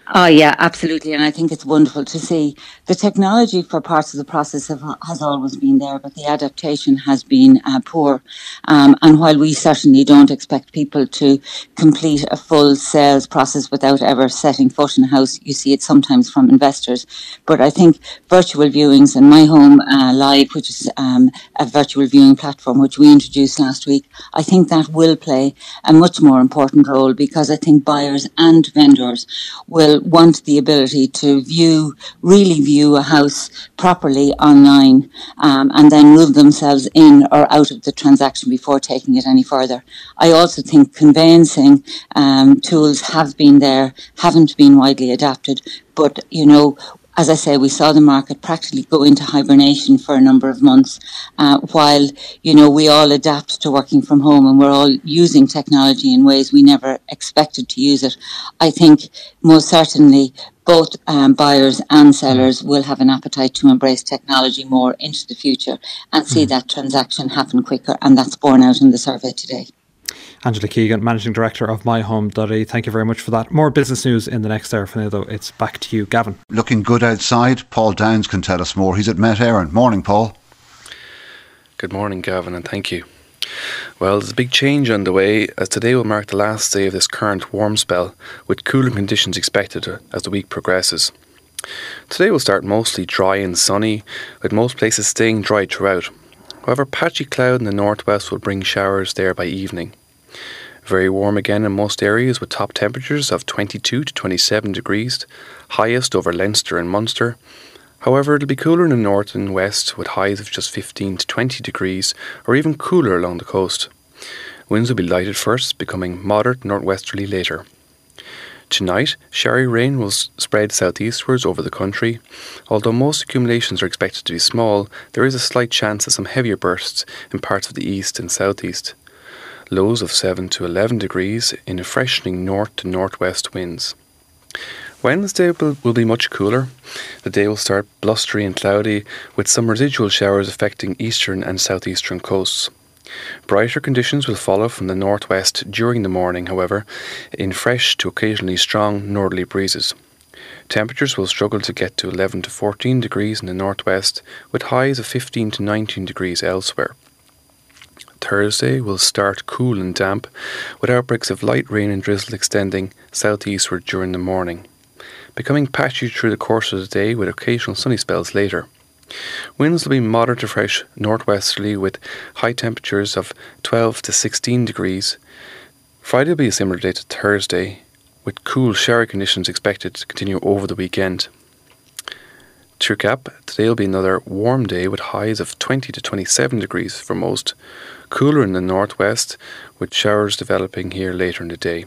Oh, yeah, absolutely. And I think it's wonderful to see. The technology for parts of the process have, has always been there, but the adaptation has been uh, poor. Um, and while we certainly don't expect people to complete a full sales process without ever setting foot in a house, you see it sometimes from investors. But I think virtual viewings and My Home uh, Live, which is um, a virtual viewing platform which we introduced last week, I think that will play a much more important role, because I think buyers and vendors will want the ability to view, really view a house properly online, um, and then move themselves in or out of the transaction before taking it any further. I also think conveyancing um, tools have been there, haven't been widely adapted, but, you know, as I say, we saw the market practically go into hibernation for a number of months, uh, while, you know, we all adapt to working from home and we're all using technology in ways we never expected to use it. I think most certainly both um, buyers and sellers will have an appetite to embrace technology more into the future and see mm. that transaction happen quicker, and that's borne out in the survey today. Angela Keegan, Managing Director of my home dot I E, thank you very much for that. More business news in the next hour. For now, though, it's back to you, Gavin. Looking good outside. Paul Downs can tell us more. He's at Met Éireann. Morning, Paul. Good morning, Gavin, and thank you. Well, there's a big change underway, as today will mark the last day of this current warm spell, with cooler conditions expected as the week progresses. Today will start mostly dry and sunny, with most places staying dry throughout. However, patchy cloud in the northwest will bring showers there by evening. Very warm again in most areas, with top temperatures of twenty-two to twenty-seven degrees, highest over Leinster and Munster. However, it'll be cooler in the north and west, with highs of just fifteen to twenty degrees, or even cooler along the coast. Winds will be light at first, becoming moderate northwesterly later. Tonight, showery rain will spread southeastwards over the country. Although most accumulations are expected to be small, there is a slight chance of some heavier bursts in parts of the east and southeast. Lows of seven to eleven degrees in a freshening north to northwest winds. Wednesday will, will be much cooler. The day will start blustery and cloudy, with some residual showers affecting eastern and southeastern coasts. Brighter conditions will follow from the northwest during the morning, however, in fresh to occasionally strong northerly breezes. Temperatures will struggle to get to eleven to fourteen degrees in the northwest, with highs of fifteen to nineteen degrees elsewhere. Thursday will start cool and damp, with outbreaks of light rain and drizzle extending southeastward during the morning, becoming patchy through the course of the day with occasional sunny spells later. Winds will be moderate to fresh northwesterly, with high temperatures of twelve to sixteen degrees. Friday will be a similar day to Thursday, with cool shower conditions expected to continue over the weekend. Tyrcap, today will be another warm day with highs of twenty to twenty-seven degrees for most, cooler in the northwest, with showers developing here later in the day.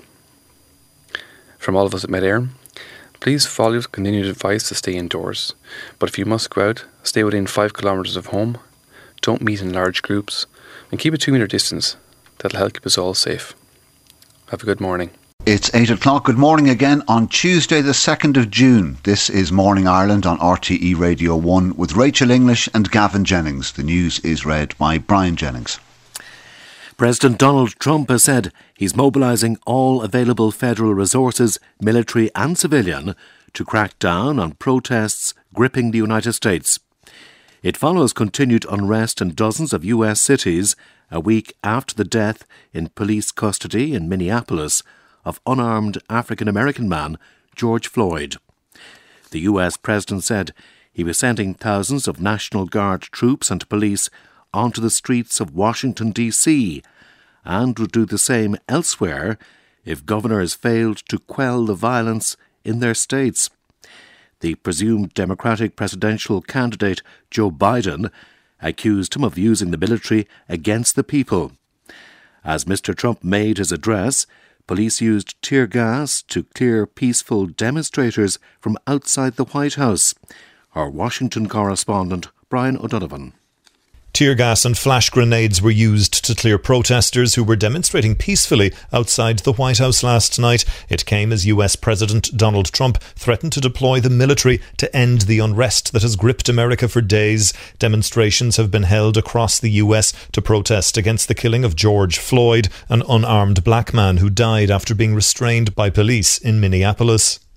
From all of us at Met Éireann, please follow continued advice to stay indoors, but if you must go out, stay within five kilometres of home, don't meet in large groups, and keep a two metre distance. That'll help keep us all safe. Have a good morning. It's eight o'clock. Good morning again on Tuesday the second of June. This is Morning Ireland on R T E Radio one with Rachel English and Gavin Jennings. The news is read by Brian Jennings. President Donald Trump has said he's mobilising all available federal resources, military and civilian, to crack down on protests gripping the United States. It follows continued unrest in dozens of U S cities a week after the death in police custody in Minneapolis of unarmed African-American man George Floyd. The U S president said he was sending thousands of National Guard troops and police onto the streets of Washington, D C, and would do the same elsewhere if governors failed to quell the violence in their states. The presumed Democratic presidential candidate Joe Biden accused him of using the military against the people. As Mister Trump made his address, police used tear gas to clear peaceful demonstrators from outside the White House. Our Washington correspondent, Brian O'Donovan. Tear gas and flash grenades were used to clear protesters who were demonstrating peacefully outside the White House last night. It came as U S President Donald Trump threatened to deploy the military to end the unrest that has gripped America for days. Demonstrations have been held across the U S to protest against the killing of George Floyd, an unarmed black man who died after being restrained by police in Minneapolis.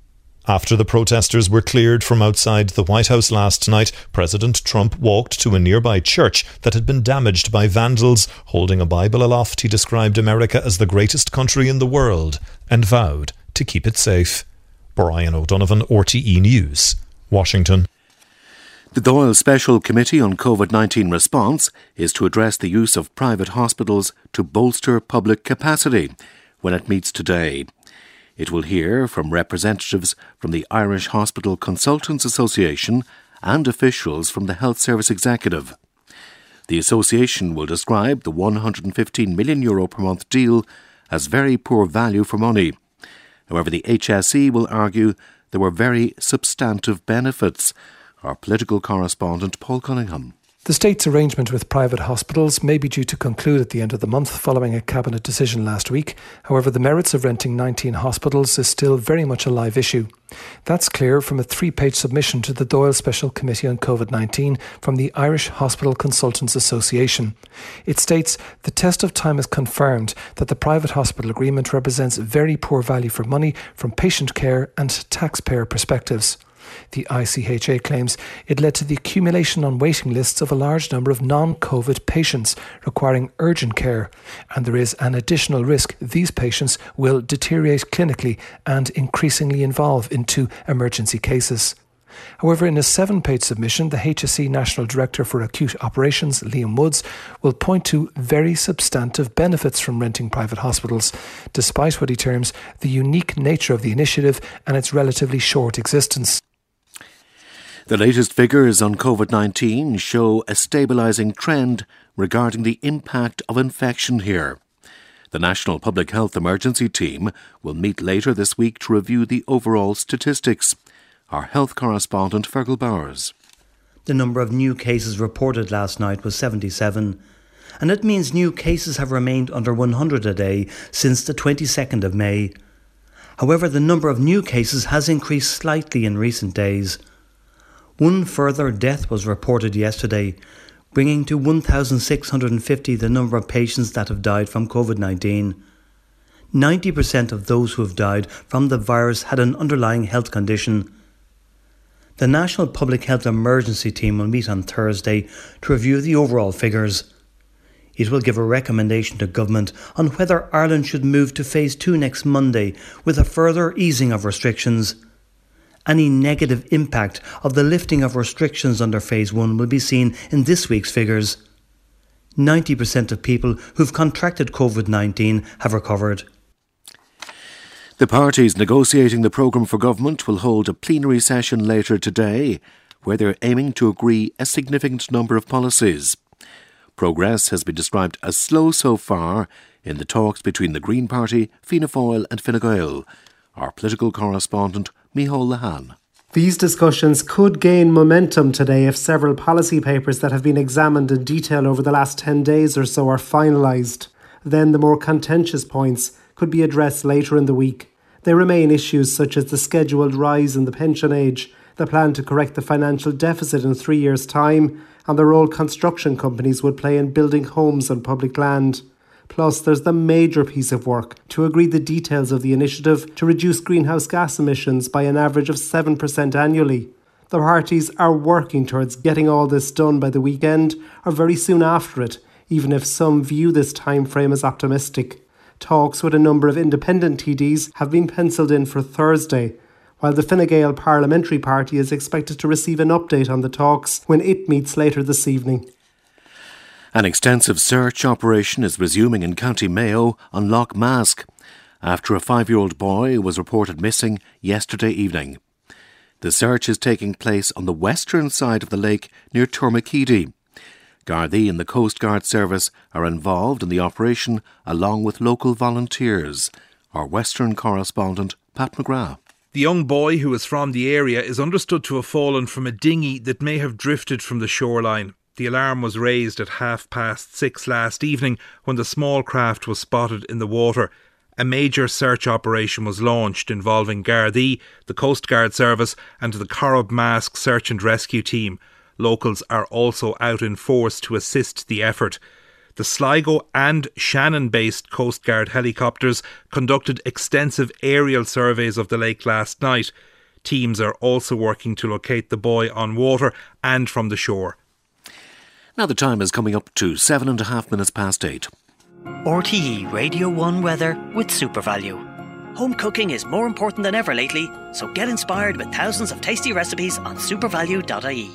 After the protesters were cleared from outside the White House last night, President Trump walked to a nearby church that had been damaged by vandals. Holding a Bible aloft, he described America as the greatest country in the world and vowed to keep it safe. Brian O'Donovan, R T E News, Washington. The Dáil Special Committee on COVID nineteen Response is to address the use of private hospitals to bolster public capacity when it meets today. It will hear from representatives from the Irish Hospital Consultants Association and officials from the Health Service Executive. The association will describe the one hundred fifteen million euro per month deal as very poor value for money. However, the H S E will argue there were very substantive benefits. Our political correspondent Paul Cunningham. The state's arrangement with private hospitals may be due to conclude at the end of the month following a cabinet decision last week. However, the merits of renting nineteen hospitals is still very much a live issue. That's clear from a three-page submission to the Dáil Special Committee on COVID nineteen from the Irish Hospital Consultants Association. It states, the test of time has confirmed that the private hospital agreement represents very poor value for money from patient care and taxpayer perspectives. The I C H A claims it led to the accumulation on waiting lists of a large number of non-COVID patients requiring urgent care, and there is an additional risk these patients will deteriorate clinically and increasingly evolve into emergency cases. However, in a seven-page submission, the H S E National Director for Acute Operations, Liam Woods, will point to very substantive benefits from renting private hospitals, despite what he terms the unique nature of the initiative and its relatively short existence. The latest figures on COVID nineteen show a stabilising trend regarding the impact of infection here. The National Public Health Emergency Team will meet later this week to review the overall statistics. Our health correspondent Fergal Bowers. The number of new cases reported last night was seventy-seven, and it means new cases have remained under one hundred a day since the twenty-second of May. However, the number of new cases has increased slightly in recent days. One further death was reported yesterday, bringing to one thousand six hundred fifty the number of patients that have died from COVID nineteen. ninety percent of those who have died from the virus had an underlying health condition. The National Public Health Emergency Team will meet on Thursday to review the overall figures. It will give a recommendation to government on whether Ireland should move to phase two next Monday with a further easing of restrictions. Any negative impact of the lifting of restrictions under phase one will be seen in this week's figures. ninety percent of people who've contracted COVID nineteen have recovered. The parties negotiating the programme for government will hold a plenary session later today, where they're aiming to agree a significant number of policies. Progress has been described as slow so far in the talks between the Green Party, Fianna Fáil and Fine Gael. Our political correspondent Micheál Lahan. These discussions could gain momentum today if several policy papers that have been examined in detail over the last ten days or so are finalised. Then the more contentious points could be addressed later in the week. They remain issues such as the scheduled rise in the pension age, the plan to correct the financial deficit in three years' time, and the role construction companies would play in building homes on public land. Plus, there's the major piece of work to agree the details of the initiative to reduce greenhouse gas emissions by an average of seven percent annually. The parties are working towards getting all this done by the weekend or very soon after it, even if some view this time frame as optimistic. Talks with a number of independent T Ds have been penciled in for Thursday, while the Fine Gael Parliamentary Party is expected to receive an update on the talks when it meets later this evening. An extensive search operation is resuming in County Mayo on Loch Mask after a five-year-old boy was reported missing yesterday evening. The search is taking place on the western side of the lake near Tourmakeedy. Gardaí and the Coast Guard Service are involved in the operation along with local volunteers. Our Western correspondent Pat McGrath. The young boy who is from the area is understood to have fallen from a dinghy that may have drifted from the shoreline. The alarm was raised at half past six last evening when the small craft was spotted in the water. A major search operation was launched involving Gardaí, the Coast Guard Service and the Corrib Mask Search and Rescue Team. Locals are also out in force to assist the effort. The Sligo and Shannon-based Coast Guard helicopters conducted extensive aerial surveys of the lake last night. Teams are also working to locate the boy on water and from the shore. Now the time is coming up to seven and a half minutes past eight. R T E Radio one weather with SuperValu. Home cooking is more important than ever lately, so get inspired with thousands of tasty recipes on supervalu dot I E.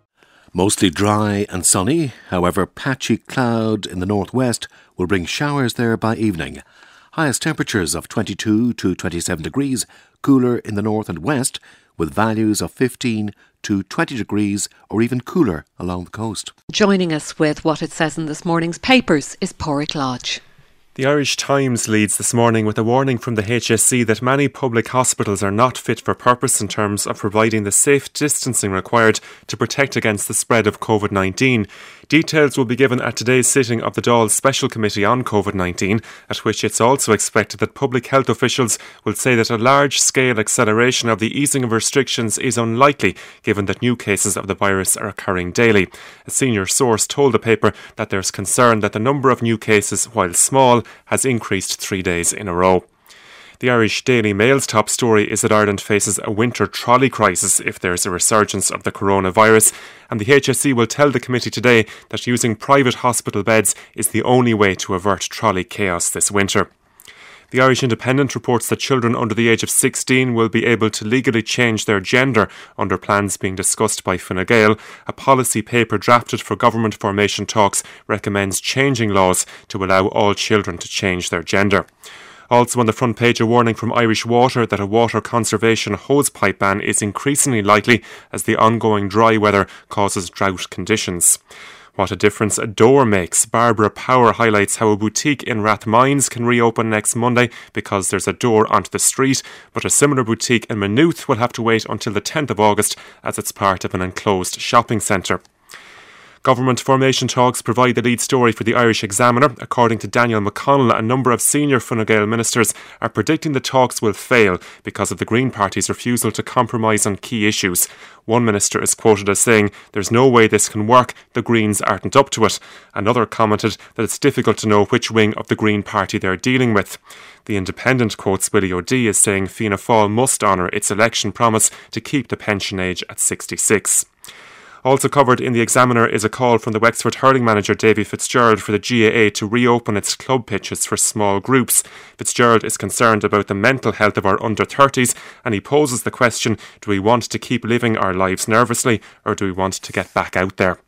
Mostly dry and sunny, however patchy cloud in the northwest will bring showers there by evening. Highest temperatures of twenty-two to twenty-seven degrees, cooler in the north and west, with values of fifteen to twenty degrees or even cooler along the coast. Joining us with what it says in this morning's papers is Porrick Lodge. The Irish Times leads this morning with a warning from the H S C that many public hospitals are not fit for purpose in terms of providing the safe distancing required to protect against the spread of COVID nineteen. Details will be given at today's sitting of the Dáil Special Committee on COVID nineteen, at which it's also expected that public health officials will say that a large-scale acceleration of the easing of restrictions is unlikely, given that new cases of the virus are occurring daily. A senior source told the paper that there's concern that the number of new cases, while small, has increased three days in a row. The Irish Daily Mail's top story is that Ireland faces a winter trolley crisis if there's a resurgence of the coronavirus, and the H S C will tell the committee today that using private hospital beds is the only way to avert trolley chaos this winter. The Irish Independent reports that children under the age of sixteen will be able to legally change their gender under plans being discussed by Fine Gael. A policy paper drafted for government formation talks recommends changing laws to allow all children to change their gender. Also on the front page, a warning from Irish Water that a water conservation hosepipe ban is increasingly likely as the ongoing dry weather causes drought conditions. What a difference a door makes. Barbara Power highlights how a boutique in Rathmines can reopen next Monday because there's a door onto the street, but a similar boutique in Maynooth will have to wait until the tenth of August as it's part of an enclosed shopping centre. Government formation talks provide the lead story for the Irish Examiner. According to Daniel McConnell, a number of senior Fine Gael ministers are predicting the talks will fail because of the Green Party's refusal to compromise on key issues. One minister is quoted as saying, "There's no way this can work, the Greens aren't up to it." Another commented that it's difficult to know which wing of the Green Party they're dealing with. The Independent quotes Willie O'Dea as saying Fianna Fáil must honour its election promise to keep the pension age at sixty-six. Also covered in the Examiner is a call from the Wexford hurling manager Davy Fitzgerald for the G A A to reopen its club pitches for small groups. Fitzgerald is concerned about the mental health of our under thirties and he poses the question, do we want to keep living our lives nervously or do we want to get back out there?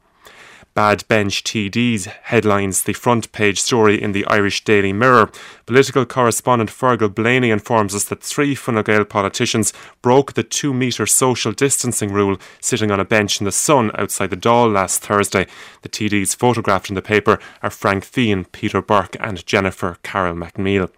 Bad Bench T Ds headlines the front page story in the Irish Daily Mirror. Political correspondent Fergal Blaney informs us that three Fine Gael politicians broke the two metre social distancing rule sitting on a bench in the sun outside the Dáil last Thursday. The T Ds photographed in the paper are Frank Feehan, Peter Burke and Jennifer Carroll McNeil.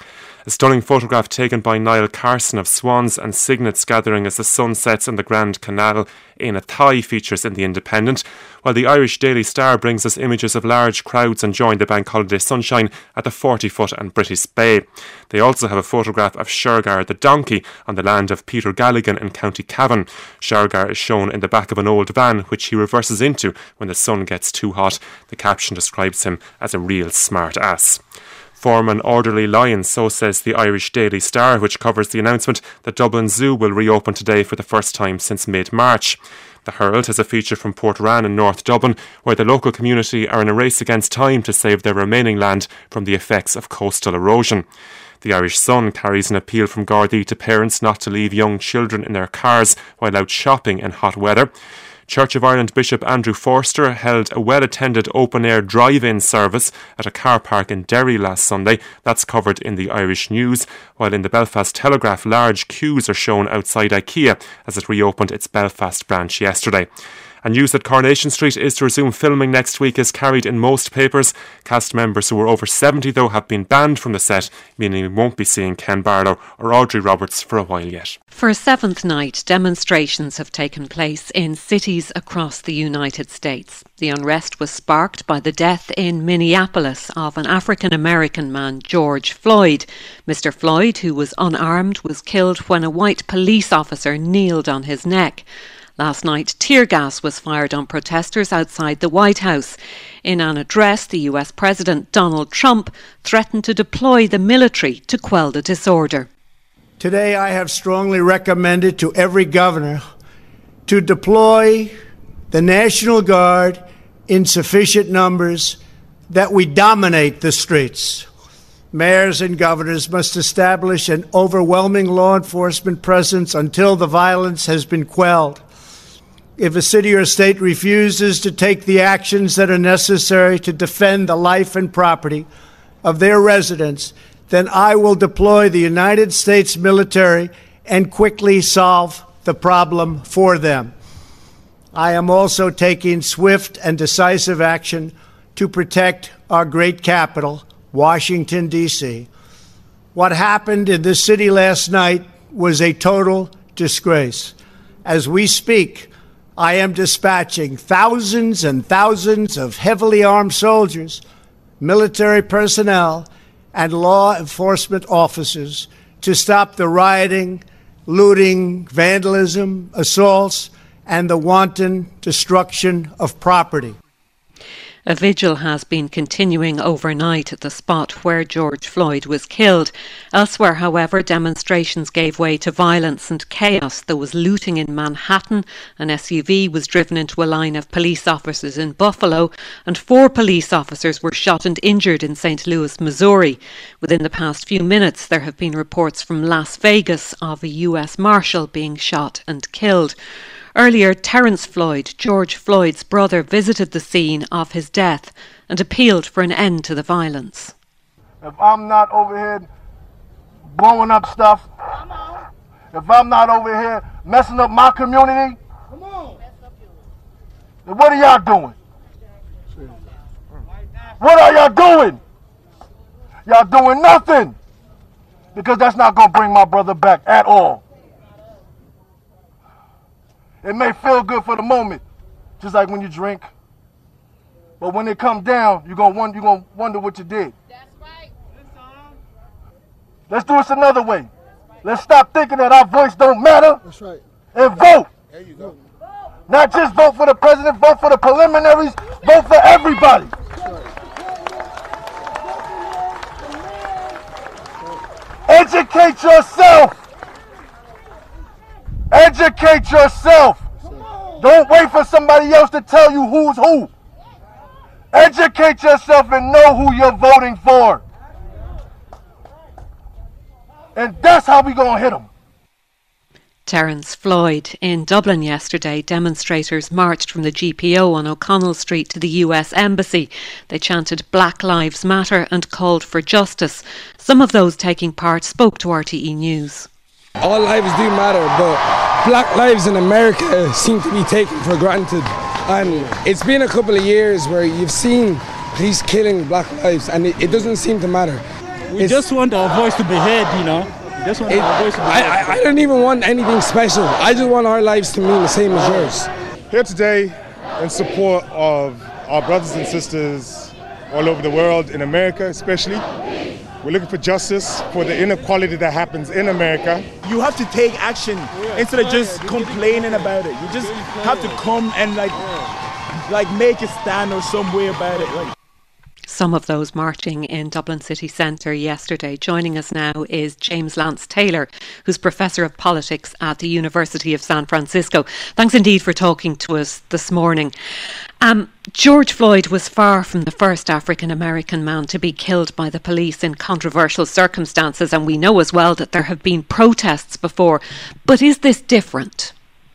A stunning photograph taken by Niall Carson of swans and cygnets gathering as the sun sets in the Grand Canal in Athy features in The Independent, while the Irish Daily Star brings us images of large crowds enjoying the bank holiday sunshine at the forty foot and British Bay. They also have a photograph of Shergar the donkey on the land of Peter Galligan in County Cavan. Shergar is shown in the back of an old van which he reverses into when the sun gets too hot. The caption describes him as a real smart ass. Form an orderly lion, so says the Irish Daily Star, which covers the announcement that Dublin Zoo will reopen today for the first time since mid-March. The Herald has a feature from Portrane in North Dublin, where the local community are in a race against time to save their remaining land from the effects of coastal erosion. The Irish Sun carries an appeal from Gardaí to parents not to leave young children in their cars while out shopping in hot weather. Church of Ireland Bishop Andrew Forster held a well-attended open-air drive-in service at a car park in Derry last Sunday. That's covered in the Irish News, while in the Belfast Telegraph large queues are shown outside IKEA as it reopened its Belfast branch yesterday. And news that Coronation Street is to resume filming next week is carried in most papers. Cast members who are over seventy, though, have been banned from the set, meaning we won't be seeing Ken Barlow or Audrey Roberts for a while yet. For a seventh night, demonstrations have taken place in cities across the United States. The unrest was sparked by the death in Minneapolis of an African-American man, George Floyd. Mister Floyd, who was unarmed, was killed when a white police officer kneeled on his neck. Last night, tear gas was fired on protesters outside the White House. In an address, the U S President Donald Trump threatened to deploy the military to quell the disorder. Today, I have strongly recommended to every governor to deploy the National Guard in sufficient numbers that we dominate the streets. Mayors and governors must establish an overwhelming law enforcement presence until the violence has been quelled. If a city or state refuses to take the actions that are necessary to defend the life and property of their residents, then I will deploy the United States military and quickly solve the problem for them. I am also taking swift and decisive action to protect our great capital, Washington, D C What happened in this city last night was a total disgrace. As we speak, I am dispatching thousands and thousands of heavily armed soldiers, military personnel, and law enforcement officers to stop the rioting, looting, vandalism, assaults, and the wanton destruction of property. A vigil has been continuing overnight at the spot where George Floyd was killed. Elsewhere, however, demonstrations gave way to violence and chaos. There was looting in Manhattan, an S U V was driven into a line of police officers in Buffalo, and four police officers were shot and injured in Saint Louis, Missouri. Within the past few minutes, there have been reports from Las Vegas of a U S Marshal being shot and killed. Earlier, Terence Floyd, George Floyd's brother, visited the scene of his death and appealed for an end to the violence. If I'm not over here blowing up stuff, if I'm not over here messing up my community, then what are y'all doing? What are y'all doing? Y'all doing nothing, because that's not going to bring my brother back at all. It may feel good for the moment, just like when you drink. But when it comes down, you're going wonder, you're gonna wonder what you did. That's right. Let's do this another way. Let's stop thinking that our voice don't matter. That's right. And vote. There you go. Not just vote for the president, vote for the preliminaries, vote for everybody. Educate yourself. Educate yourself. Don't wait for somebody else to tell you who's who. Educate yourself and know who you're voting for. And that's how we gonna hit them. Terence Floyd. In Dublin yesterday, demonstrators marched from the G P O on O'Connell Street to the U S Embassy. They chanted Black Lives Matter and called for justice. Some of those taking part spoke to R T E News. All lives do matter, but black lives in America seem to be taken for granted. And it's been a couple of years where you've seen police killing black lives, and it, it doesn't seem to matter. We it's, just want our voice to be heard, you know. We just want it, our voice to be heard. I, I don't even want anything special. I just want our lives to mean the same as yours. Here today in support of our brothers and sisters all over the world, in America especially. We're looking for justice for the inequality that happens in America. You have to take action instead of just complaining about it. You just have to come and like, like make a stand or some way about it. Like. Some of those marching in Dublin city centre yesterday. Joining us now is James Lance Taylor, who's Professor of Politics at the University of San Francisco. Thanks indeed for talking to us this morning. Um, George Floyd was far from the first African-American man to be killed by the police in controversial circumstances, and we know as well that there have been protests before. But is this different?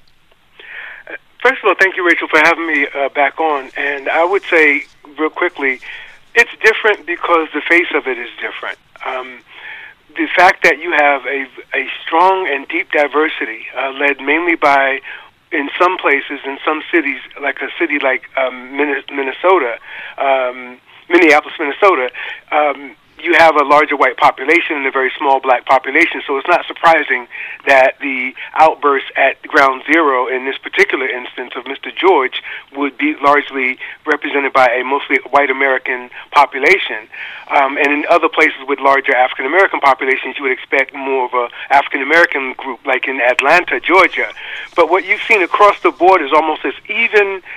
Uh, first of all, thank you, Rachel, for having me uh, back on. And I would say, real quickly, it's different because the face of it is different. Um, the fact that you have a, a strong and deep diversity uh, led mainly by, in some places, in some cities, like a city like um, Minnesota, um, Minneapolis, Minnesota, um, you have a larger white population and a very small black population, so it's not surprising that the outburst at ground zero in this particular instance of Mister George would be largely represented by a mostly white American population. Um, and in other places with larger African American populations, you would expect more of a African American group, like in Atlanta, Georgia. But what you've seen across the board is almost this even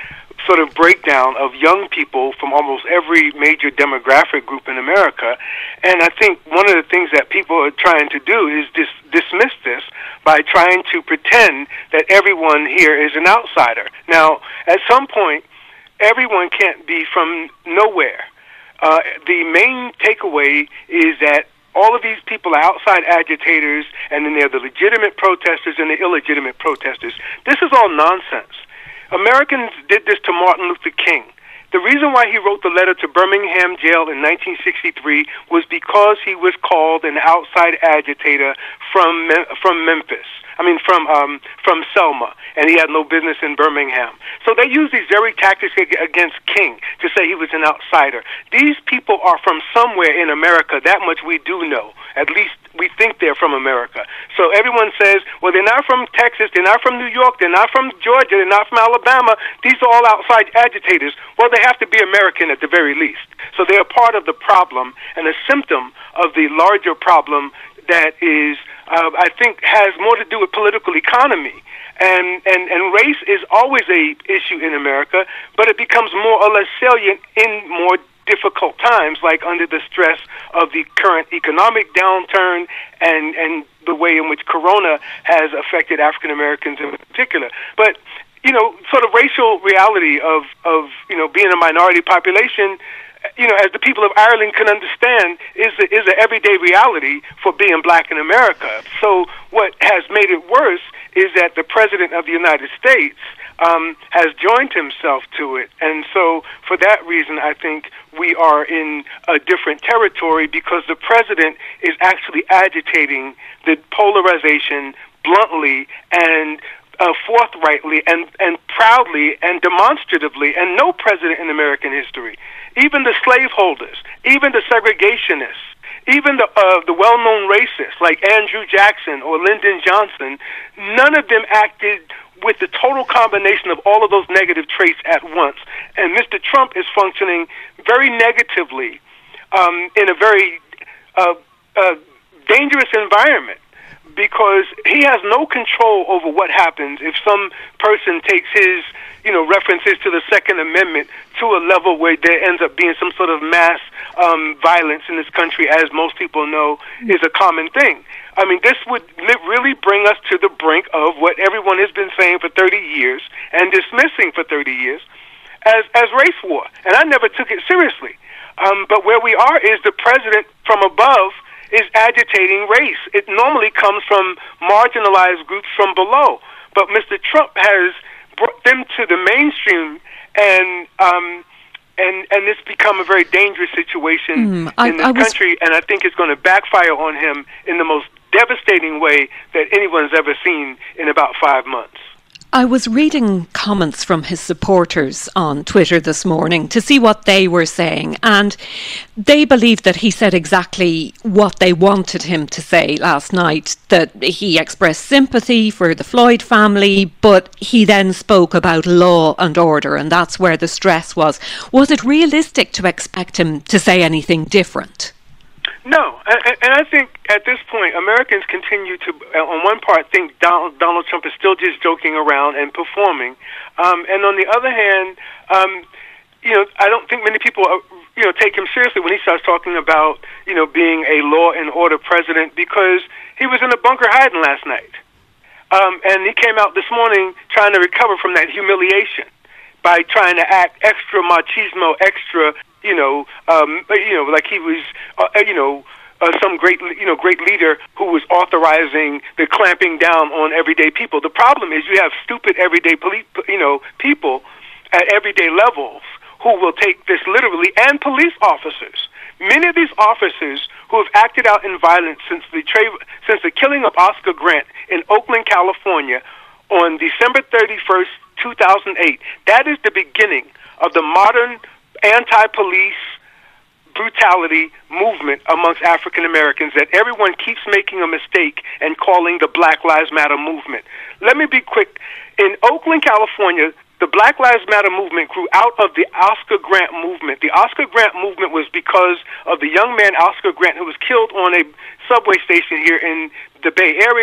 sort of breakdown of young people from almost every major demographic group in America. And I think one of the things that people are trying to do is dis- dismiss this by trying to pretend that everyone here is an outsider. Now, at some point, everyone can't be from nowhere. Uh, the main takeaway is that all of these people are outside agitators, and then there are the legitimate protesters and the illegitimate protesters. This is all nonsense. Americans did this to Martin Luther King. The reason why he wrote the letter to Birmingham jail in nineteen sixty-three was because he was called an outside agitator from from Memphis. I mean, from um, from Selma, and he had no business in Birmingham. So they use these very tactics against King to say he was an outsider. These people are from somewhere in America. That much we do know. At least we think they're from America. So everyone says, well, they're not from Texas, they're not from New York, they're not from Georgia, they're not from Alabama. These are all outside agitators. Well, they have to be American at the very least. So they are part of the problem and a symptom of the larger problem that is, uh, I think, has more to do with political economy. And, and, and race is always a issue in America, but it becomes more or less salient in more difficult times, like under the stress of the current economic downturn and, and the way in which Corona has affected African Americans in particular. But, you know, sort of racial reality of, of you know, being a minority population, you know, as the people of Ireland can understand, is a, is an everyday reality for being black in America. So what has made it worse is that the President of the United States um, has joined himself to it. And so for that reason, I think we are in a different territory, because the President is actually agitating the polarization bluntly and Uh, forthrightly and, and proudly and demonstratively, and no president in American history, even the slaveholders, even the segregationists, even the uh, the well-known racists like Andrew Jackson or Lyndon Johnson, none of them acted with the total combination of all of those negative traits at once. And Mister Trump is functioning very negatively um, in a very uh, uh, dangerous environment, because he has no control over what happens if some person takes his, you know, references to the Second Amendment to a level where there ends up being some sort of mass um, violence in this country, as most people know is a common thing. I mean, this would li- really bring us to the brink of what everyone has been saying for thirty years and dismissing for thirty years as, as race war. And I never took it seriously. Um, but where we are is the president from above is agitating race. It normally comes from marginalized groups from below. But Mister Trump has brought them to the mainstream, and um, and and it's become a very dangerous situation mm, I, in this I was... country, and I think it's going to backfire on him in the most devastating way that anyone's ever seen in about five months. I was reading comments from his supporters on Twitter this morning to see what they were saying, and they believed that he said exactly what they wanted him to say last night, that he expressed sympathy for the Floyd family, but he then spoke about law and order, and that's where the stress was. Was it realistic to expect him to say anything different? No, and I think at this point, Americans continue to, on one part, think Donald, Donald Trump is still just joking around and performing, um, and on the other hand, um, you know, I don't think many people, are, you know, take him seriously when he starts talking about, you know, being a law and order president, because he was in a bunker hiding last night, um, and he came out this morning trying to recover from that humiliation by trying to act extra machismo, extra. You know, um, you know, like he was, uh, you know, uh, some great, you know, great leader who was authorizing the clamping down on everyday people. The problem is you have stupid everyday, poli- you know, people at everyday levels who will take this literally, and police officers. Many of these officers who have acted out in violence since the tra- since the killing of Oscar Grant in Oakland, California, on December thirty-first, two thousand eight. That is the beginning of the modern anti-police brutality movement amongst African Americans, that everyone keeps making a mistake and calling the Black Lives Matter movement. Let me be quick. In Oakland, California, the Black Lives Matter movement grew out of the Oscar Grant movement. The Oscar Grant movement was because of the young man Oscar Grant, who was killed on a subway station here in the Bay Area,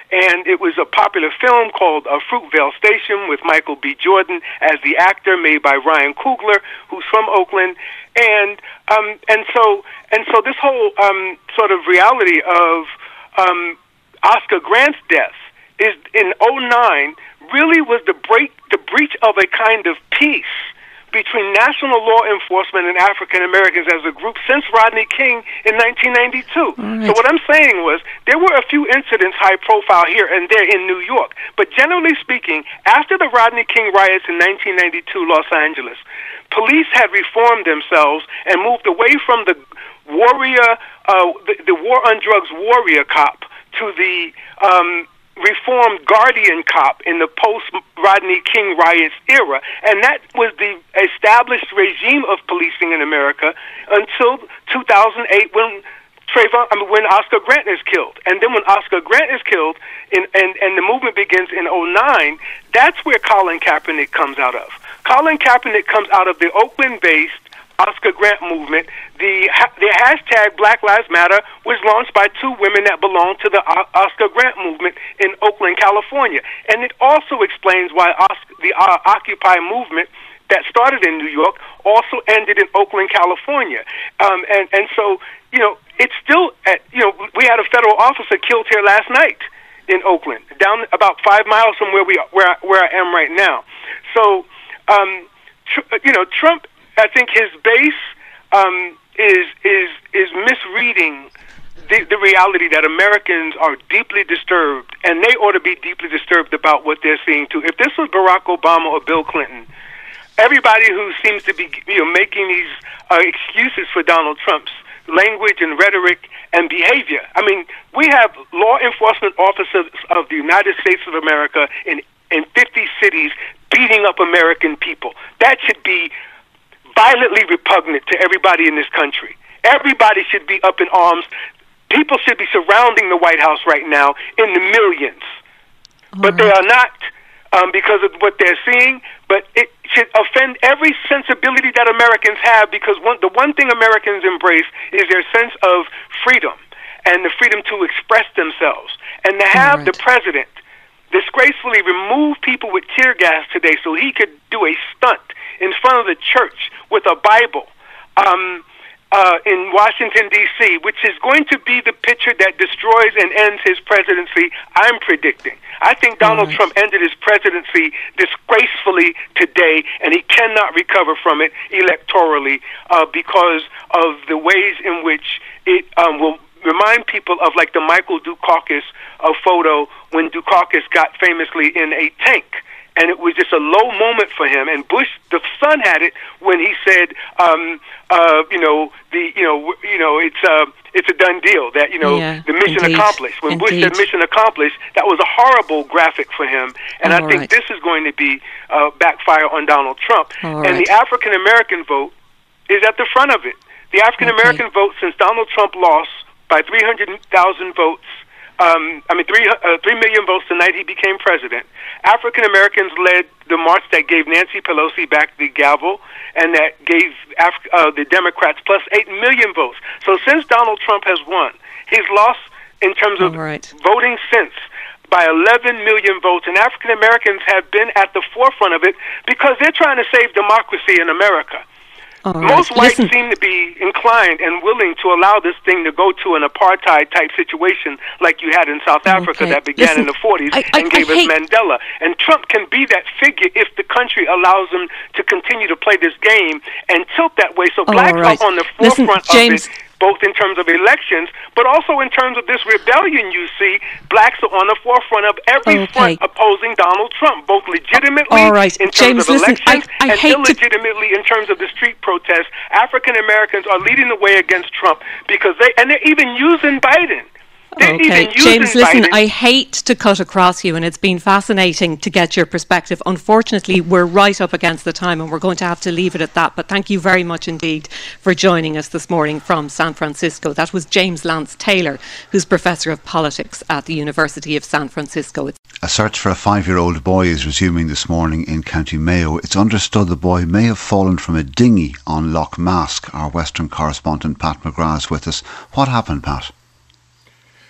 and it was a popular film called uh, Fruitvale Station with Michael B. Jordan as the actor, made by Ryan Coogler, who's from Oakland, and um, and so and so this whole um, sort of reality of um, Oscar Grant's death is in oh nine really was the break, the breach of a kind of peace between national law enforcement and African Americans as a group since Rodney King in nineteen ninety-two. Right. So what I'm saying was there were a few incidents high profile here and there in New York, but generally speaking, after the Rodney King riots in nineteen ninety-two Los Angeles, police had reformed themselves and moved away from the warrior, uh, the, the war on drugs warrior cop to the um, reformed guardian cop in the post-Rodney King riots era. And that was the established regime of policing in America until two thousand eight when Trayvon, I mean, when Oscar Grant is killed. And then when Oscar Grant is killed in, and, and the movement begins in oh nine, that's where Colin Kaepernick comes out of. Colin Kaepernick comes out of the Oakland-based Oscar Grant movement. The the hashtag Black Lives Matter was launched by two women that belong to the Oscar Grant movement in Oakland, California. And it also explains why Oscar, the uh, Occupy movement that started in New York also ended in Oakland, California. Um, and, and so, you know, it's still, at, you know, we had a federal officer killed here last night in Oakland, down about five miles from where we are, where, where I am right now. So, um, tr- you know, Trump, I think his base um, is is is misreading the, the reality that Americans are deeply disturbed, and they ought to be deeply disturbed about what they're seeing too. If this was Barack Obama or Bill Clinton, everybody who seems to be you know making these uh, excuses for Donald Trump's language and rhetoric and behavior. I mean, we have law enforcement officers of the United States of America in in fifty cities beating up American people. That should be violently repugnant to everybody in this country. Everybody should be up in arms. People should be surrounding the White House right now in the millions. All but right. They are not um, because of what they're seeing, but it should offend every sensibility that Americans have, because one, the one thing Americans embrace is their sense of freedom and the freedom to express themselves. And to have right. the president disgracefully remove people with tear gas today so he could do a stunt in front of the church with a Bible um, uh, in Washington, D C, which is going to be the picture that destroys and ends his presidency, I'm predicting. I think Donald right. Trump ended his presidency disgracefully today, and he cannot recover from it electorally uh, because of the ways in which it um, will remind people of, like, the Michael Dukakis uh, photo when Dukakis got famously in a tank. And it was just a low moment for him. And Bush, the son, had it when he said, um, uh, "You know, the you know, you know, it's uh, it's a done deal. That you know, yeah, the mission indeed. accomplished." When indeed. Bush said "mission accomplished," that was a horrible graphic for him. And All I think right. this is going to be uh, backfire on Donald Trump. All and right. the African American vote is at the front of it. The African American okay. vote, since Donald Trump lost by three hundred thousand votes. Um, I mean, three, uh, three million votes the night he became president. African Americans led the march that gave Nancy Pelosi back the gavel, and that gave Af- uh, the Democrats plus eight million votes. So since Donald Trump has won, he's lost in terms of right. voting since by eleven million votes, and African Americans have been at the forefront of it because they're trying to save democracy in America. All Most right. whites Listen. seem to be inclined and willing to allow this thing to go to an apartheid-type situation like you had in South Africa okay. that began Listen, in the forties I, I, and gave I us hate... Mandela. And Trump can be that figure if the country allows him to continue to play this game and tilt that way. So blacks right. are on the forefront Listen, James... of it, both in terms of elections, but also in terms of this rebellion you see. Blacks are on the forefront of every okay. front opposing Donald Trump, both legitimately All right. in terms James, of listen, elections I, I and hate illegitimately to... in terms of the street protests. African Americans are leading the way against Trump because they, and they're even using Biden. They're okay, James, listen, Biden. I hate to cut across you, and it's been fascinating to get your perspective. Unfortunately, we're right up against the time, and we're going to have to leave it at that. But thank you very much indeed for joining us this morning from San Francisco. That was James Lance Taylor, who's Professor of Politics at the University of San Francisco. A search for a five-year-old boy is resuming this morning in County Mayo. It's understood the boy may have fallen from a dinghy on Loch Mask. Our Western correspondent Pat McGrath is with us. What happened, Pat?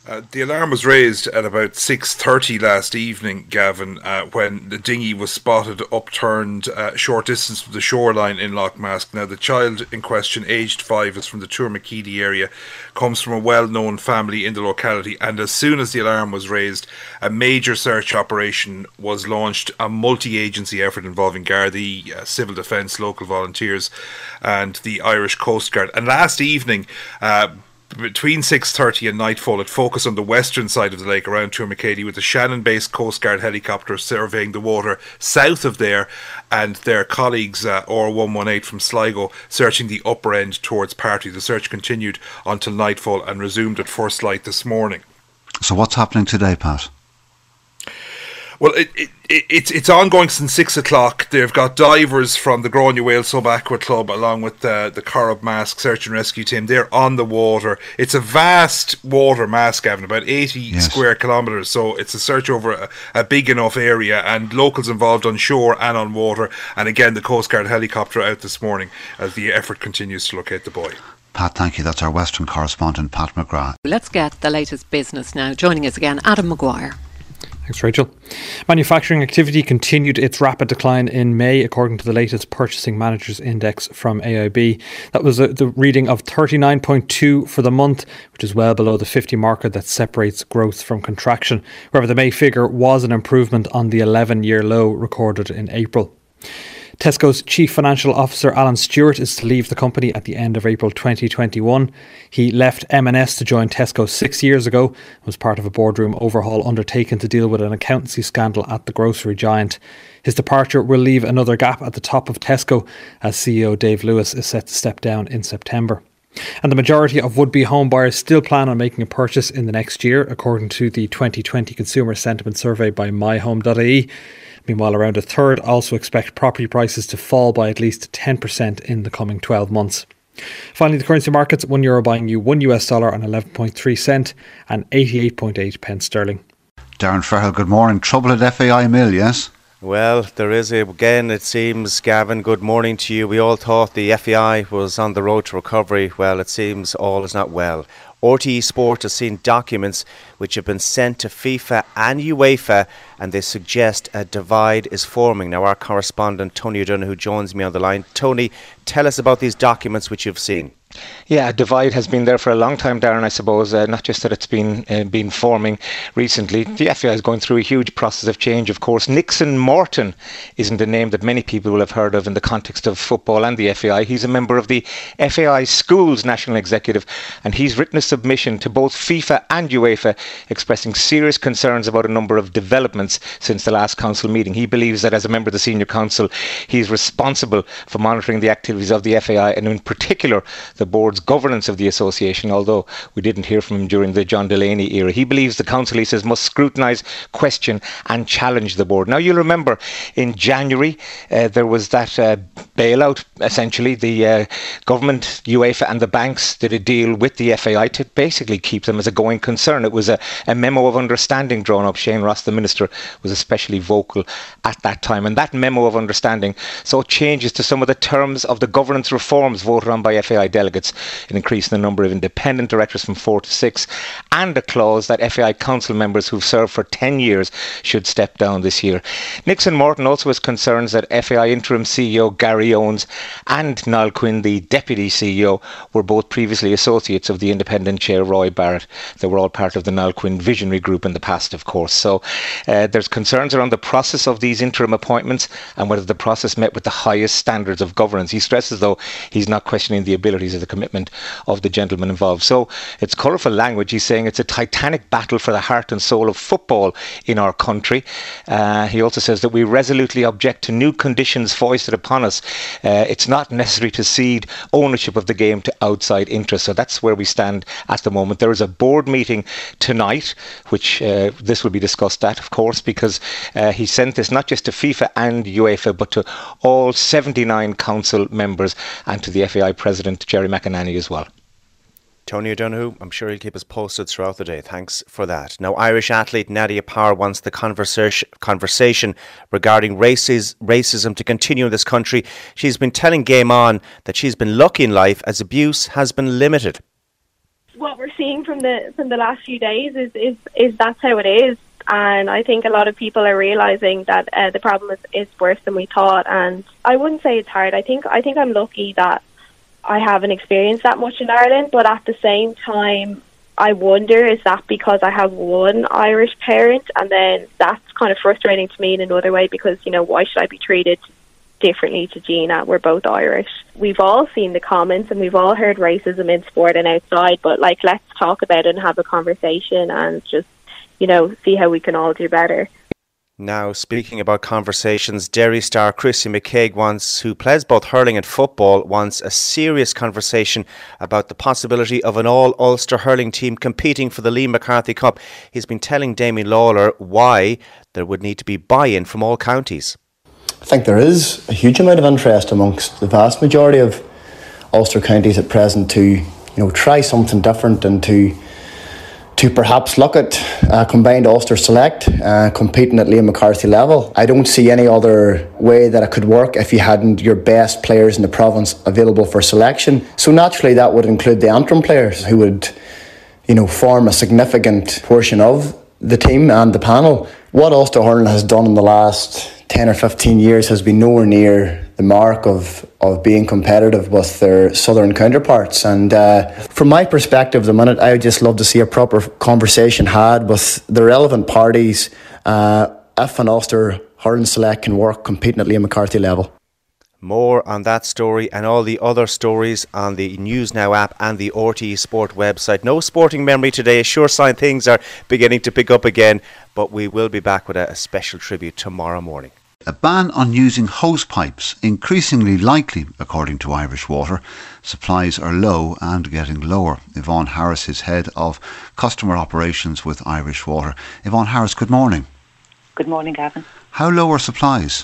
Uh, the alarm was raised at about six thirty last evening, Gavin, uh, when the dinghy was spotted upturned uh, short distance from the shoreline in Lough Mask. Now, the child in question, aged five, is from the Tourmakeedy area, comes from a well-known family in the locality, and as soon as the alarm was raised, a major search operation was launched, a multi-agency effort involving Gardaí, uh, Civil Defence, local volunteers, and the Irish Coast Guard. And last evening, uh, between six thirty and nightfall, it focused on the western side of the lake around Tourmakeedy, with the Shannon-based Coast Guard helicopter surveying the water south of there, and their colleagues, uh, R one one eight from Sligo, searching the upper end towards Party. The search continued until nightfall and resumed at first light this morning. So what's happening today, Pat? Well, it, it, it, it's it's ongoing since six o'clock. They've got divers from the Grania Whale Sub Aqua Club along with uh, the Corrib Mask Search and Rescue Team. They're on the water. It's a vast water mass, Gavin, about eighty yes. square kilometres. So it's a search over a, a big enough area, and locals involved on shore and on water. And again, the Coast Guard helicopter out this morning as the effort continues to locate the boy. Pat, thank you. That's our Western correspondent, Pat McGrath. Let's get the latest business now. Joining us again, Adam Maguire. Thanks, Rachel. Manufacturing activity continued its rapid decline in May, according to the latest Purchasing Managers Index from A I B. That was a, the reading of thirty-nine point two for the month, which is well below the fifty marker that separates growth from contraction. However, the May figure was an improvement on the eleven-year low recorded in April. Tesco's Chief Financial Officer Alan Stewart is to leave the company at the end of April twenty twenty-one. He left M and S to join Tesco six years ago and was part of a boardroom overhaul undertaken to deal with an accountancy scandal at the grocery giant. His departure will leave another gap at the top of Tesco, as C E O Dave Lewis is set to step down in September. And the majority of would-be home buyers still plan on making a purchase in the next year, according to the twenty twenty Consumer Sentiment Survey by my home dot I E. Meanwhile, around a third also expect property prices to fall by at least ten percent in the coming twelve months. Finally, the currency markets: one euro buying you one U S dollar and eleven point three cent and eighty-eight point eight pence sterling. Darren Farrell, good morning. Trouble at F A I Mill, yes? Well, there is again, it seems, Gavin, good morning to you. We all thought the F A I was on the road to recovery. Well, it seems all is not well. R T E Sport has seen documents which have been sent to FIFA and UEFA, and they suggest a divide is forming. Now, our correspondent Tony O'Donoghue joins me on the line. Tony, tell us about these documents which you've seen. Yeah, a divide has been there for a long time, Darren, I suppose, uh, not just that it's been uh, been forming recently. The F A I is going through a huge process of change, of course. Nixon Morton isn't a name that many people will have heard of in the context of football and the F A I. He's a member of the F A I Schools National Executive, and he's written a submission to both FIFA and UEFA expressing serious concerns about a number of developments since the last council meeting. He believes that as a member of the senior council, he's responsible for monitoring the activities of the F A I, and in particular the board's governance of the association, although we didn't hear from him during the John Delaney era. He believes the council, he says, must scrutinise, question and challenge the board. Now, you'll remember in January uh, there was that uh, bailout, essentially. The uh, government, UEFA and the banks did a deal with the F A I to basically keep them as a going concern. It was a, a memo of understanding drawn up. Shane Ross, the minister, was especially vocal at that time, and that memo of understanding saw changes to some of the terms of the governance reforms voted on by F A I delegates. An increase in the number of independent directors from four to six, and a clause that F A I council members who've served for ten years should step down this year. Nixon Morton also has concerns that F A I interim C E O Gary Owens and Niall Quinn, the deputy C E O, were both previously associates of the independent chair Roy Barrett. They were all part of the Niall Quinn visionary group in the past, of course. So uh, there's concerns around the process of these interim appointments and whether the process met with the highest standards of governance. He stresses, though, he's not questioning the abilities of the commitment of the gentlemen involved. So it's colourful language. He's saying it's a titanic battle for the heart and soul of football in our country. Uh, he also says that we resolutely object to new conditions foisted upon us. Uh, it's not necessary to cede ownership of the game to outside interests. So that's where we stand at the moment. There is a board meeting tonight, which uh, this will be discussed at, of course, because uh, he sent this not just to FIFA and UEFA, but to all seventy-nine council members and to the F A I president, Jerry McAnany, as well. Tony O'Donoghue, I'm sure he'll keep us posted throughout the day. Thanks for that. Now, Irish athlete Nadia Power wants the conversation conversation regarding races, racism to continue in this country. She's been telling Game On that she's been lucky in life as abuse has been limited. what we're seeing from the from the last few days is is, is that's how it is. And I think a lot of people are realising that uh, the problem is, is worse than we thought. And I wouldn't say it's hard. I think I think I'm lucky that I haven't experienced that much in Ireland. But at the same time, I wonder, is that because I have one Irish parent? And then that's kind of frustrating to me in another way, because, you know, why should I be treated differently to Gina? We're both Irish. We've all seen the comments and we've all heard racism in sport and outside. But, like, let's talk about it and have a conversation and just, you know, see how we can all do better. Now, speaking about conversations, Derry star Chrissy McCaig wants, who plays both hurling and football, wants a serious conversation about the possibility of an all-Ulster hurling team competing for the Liam McCarthy Cup. He's been telling Damien Lawler why there would need to be buy-in from all counties. I think there is a huge amount of interest amongst the vast majority of Ulster counties at present to, you know, try something different and to to perhaps look at uh, combined Ulster Select uh, competing at Liam McCarthy level. I don't see any other way that it could work if you hadn't your best players in the province available for selection. So naturally that would include the Antrim players, who would, you know, form a significant portion of the team and the panel. What Ulster hurling has done in the last ten or fifteen years has been nowhere near the mark of, of being competitive with their southern counterparts. And uh, from my perspective, the minute, I would just love to see a proper conversation had with the relevant parties uh, if an Ulster hurling select can work competing at Liam McCarthy level. More on that story and all the other stories on the News Now app and the R T E Sport website. No sporting memory today, a sure sign things are beginning to pick up again, but we will be back with a, a special tribute tomorrow morning. A ban on using hose pipes, increasingly likely, according to Irish Water. Supplies are low and getting lower. Yvonne Harris is head of customer operations with Irish Water. Yvonne Harris, good morning. Good morning, Gavin. How low are supplies?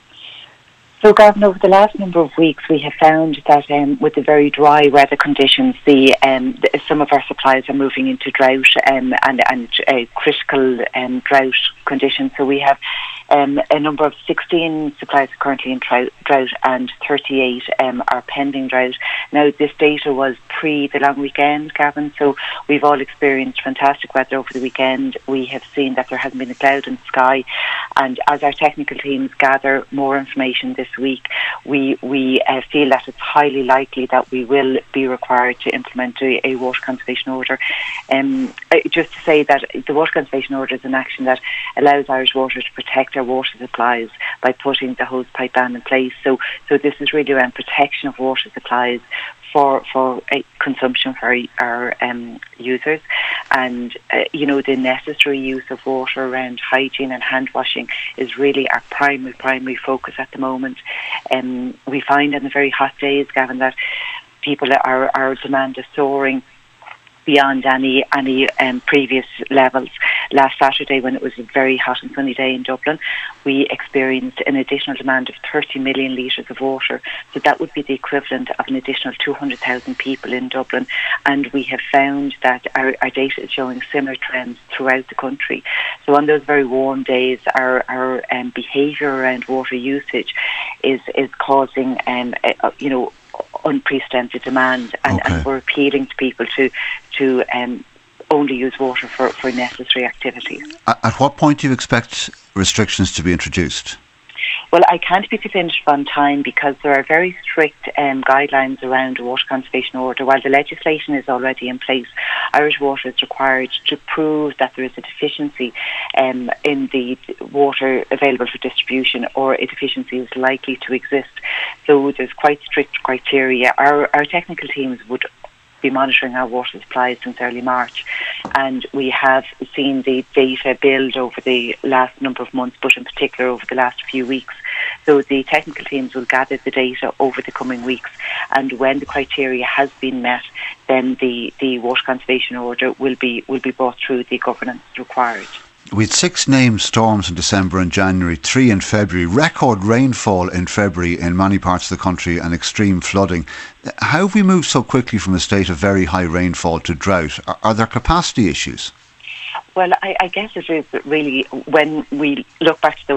So, Gavin, over the last number of weeks, we have found that um, with the very dry weather conditions, the, um, the some of our supplies are moving into drought um, and, and uh, critical um, drought conditions. So we have um, a number of sixteen supplies currently in drought, drought and thirty-eight um, are pending drought. Now, this data was pre the long weekend, Gavin, so we've all experienced fantastic weather over the weekend. We have seen that there hasn't been a cloud in the sky, and as our technical teams gather more information this week, we we uh, feel that it's highly likely that we will be required to implement a, a water conservation order. Um, just to say that the water conservation order is an action that allows Irish Water to protect our water supplies by putting the hose pipe ban in place. So, so this is really around protection of water supplies for for uh, consumption for our, our um, users, and uh, you know, the necessary use of water around hygiene and hand washing is really our primary primary focus at the moment. Um, we find in the very hot days, Gavin, that people are our demand is soaring beyond any any um, previous levels. Last Saturday, when it was a very hot and sunny day in Dublin, we experienced an additional demand of thirty million litres of water. So that would be the equivalent of an additional two hundred thousand people in Dublin. And we have found that our, our data is showing similar trends throughout the country. So on those very warm days, our, our um, behaviour around water usage is, is causing, um, a, you know, unprecedented demand, and, okay. and we're appealing to people to to um, only use water for, for necessary activities. At what point do you expect restrictions to be introduced? Well, I can't be definitive on time because there are very strict um, guidelines around a water conservation order. While the legislation is already in place, Irish Water is required to prove that there is a deficiency um, in the water available for distribution, or a deficiency is likely to exist. So there's quite strict criteria. Our, our technical teams would be monitoring our water supplies since early March, and we have seen the data build over the last number of months, but in particular over the last few weeks. So the technical teams will gather the data over the coming weeks, and when the criteria has been met, then the, the water conservation order will be will be brought through the governance required. We had six named storms in December and January, three in February, record rainfall in February in many parts of the country, and extreme flooding. How have we moved so quickly from a state of very high rainfall to drought? Are, are there capacity issues? Well, I, I guess it is really, when we look back to those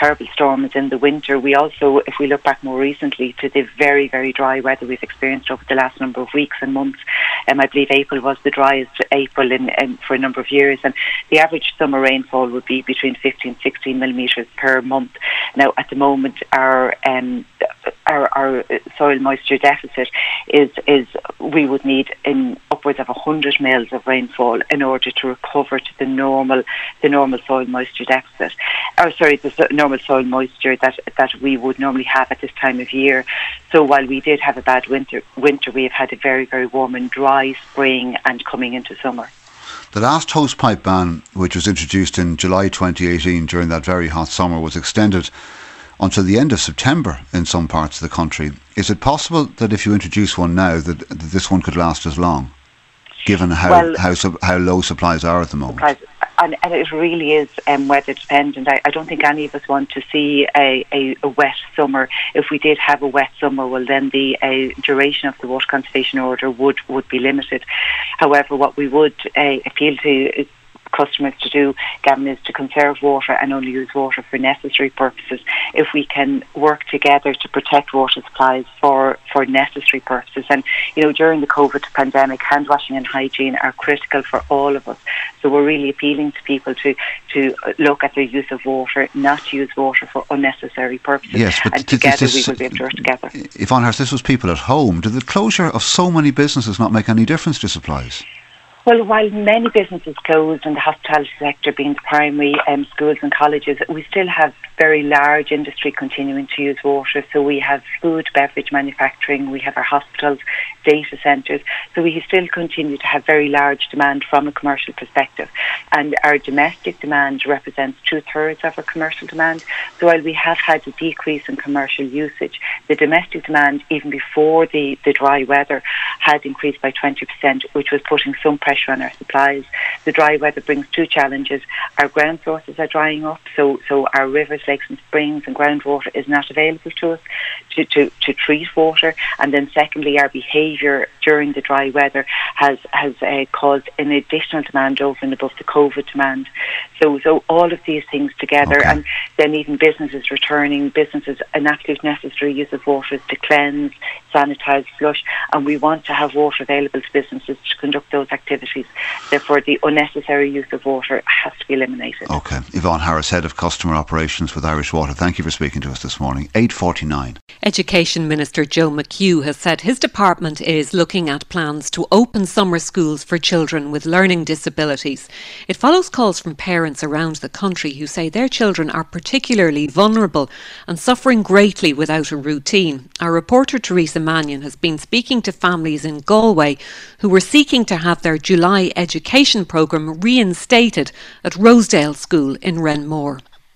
terrible storms in the winter. We also, if we look back more recently to the very, very dry weather we've experienced over the last number of weeks and months, um, I believe April was the driest April in, in, for a number of years, and the average summer rainfall would be between fifteen and sixteen millimetres per month. Now, at the moment, our um, our, our soil moisture deficit is is we would need in upwards of one hundred mils of rainfall in order to recover to the normal the normal soil moisture deficit. Or sorry, the so- normal soil moisture that that we would normally have at this time of year. So while we did have a bad winter, winter we have had a very, very warm and dry spring and coming into summer. The last hosepipe ban, which was introduced in July twenty eighteen during that very hot summer, was extended until the end of September in some parts of the country. Is it possible that if you introduce one now, that, that this one could last as long, given how well, how, how low supplies are at the moment? Supplies, and, and it really is um, weather dependent. I, I don't think any of us want to see a, a, a wet summer. If we did have a wet summer, well, then the uh, duration of the water conservation order would, would be limited. However, what we would uh, appeal to is customers to do, Gavin, is to conserve water and only use water for necessary purposes. If we can work together to protect water supplies for, for necessary purposes. And, you know, during the COVID pandemic, hand washing and hygiene are critical for all of us. So we're really appealing to people to, to look at their use of water, not to use water for unnecessary purposes. Yes, but and th- together this, we will be able to work together. Yvonne Harris, this was people at home. Did the closure of so many businesses not make any difference to supplies? Well, while many businesses closed and the hospitality sector being the primary, um, schools and colleges, we still have very large industry continuing to use water. So we have food, beverage manufacturing, we have our hospitals, data centres. So we still continue to have very large demand from a commercial perspective. And our domestic demand represents two-thirds of our commercial demand. So while we have had a decrease in commercial usage, the domestic demand, even before the, the dry weather, had increased by twenty percent, which was putting some pressure on our supplies. The dry weather brings two challenges. Our ground sources are drying up, so so our rivers, lakes and springs and groundwater is not available to us to, to, to treat water. And then secondly, our behaviour during the dry weather has, has uh, caused an additional demand over and above the COVID demand. So so all of these things together, okay. And then even businesses returning, businesses, an absolute necessary use of water is to cleanse, sanitise, flush, and we want to have water available to businesses to conduct those activities. Therefore, the unnecessary use of water has to be eliminated. Okay. Yvonne Harris, Head of Customer Operations with Irish Water, thank you for speaking to us this morning. eight forty-nine. Education Minister Joe McHugh has said his department is looking at plans to open summer schools for children with learning disabilities. It follows calls from parents around the country who say their children are particularly vulnerable and suffering greatly without a routine. Our reporter Teresa Mannion has been speaking to families in Galway who were seeking to have their July education programme reinstated at Rosedale School in Renmore.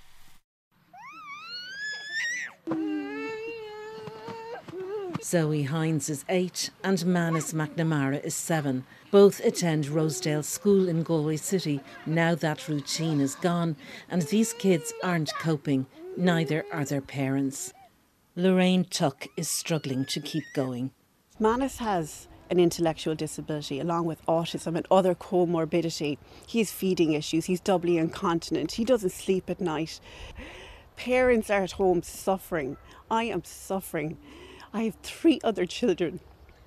Zoe Hines is eight and Manus McNamara is seven. Both attend Rosedale School in Galway City. Now that routine is gone and these kids aren't coping. Neither are their parents. Lorraine Tuck is struggling to keep going. Manus has an intellectual disability along with autism and other comorbidity. He has feeding issues, he's doubly incontinent, he doesn't sleep at night. Parents are at home suffering. I am suffering. I have three other children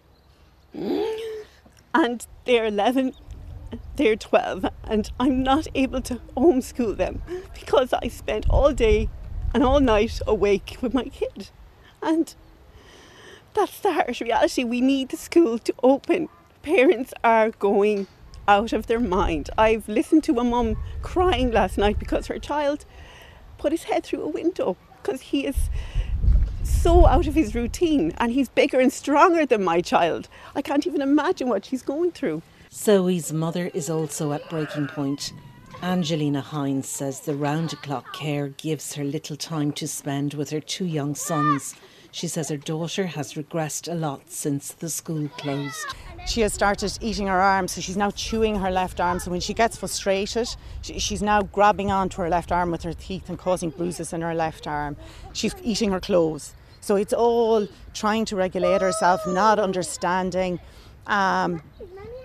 and they're eleven, they're twelve, and I'm not able to homeschool them because I spent all day and all night awake with my kid. And that's the harsh reality. We need the school to open. Parents are going out of their mind. I've listened to a mum crying last night because her child put his head through a window because he is so out of his routine and he's bigger and stronger than my child. I can't even imagine what she's going through. Zoe's mother is also at breaking point. Angelina Hines says the round-the-clock care gives her little time to spend with her two young sons. She says her daughter has regressed a lot since the school closed. She has started eating her arm, so she's now chewing her left arm. So when she gets frustrated, she's now grabbing onto her left arm with her teeth and causing bruises in her left arm. She's eating her clothes. So it's all trying to regulate herself, not understanding. Um,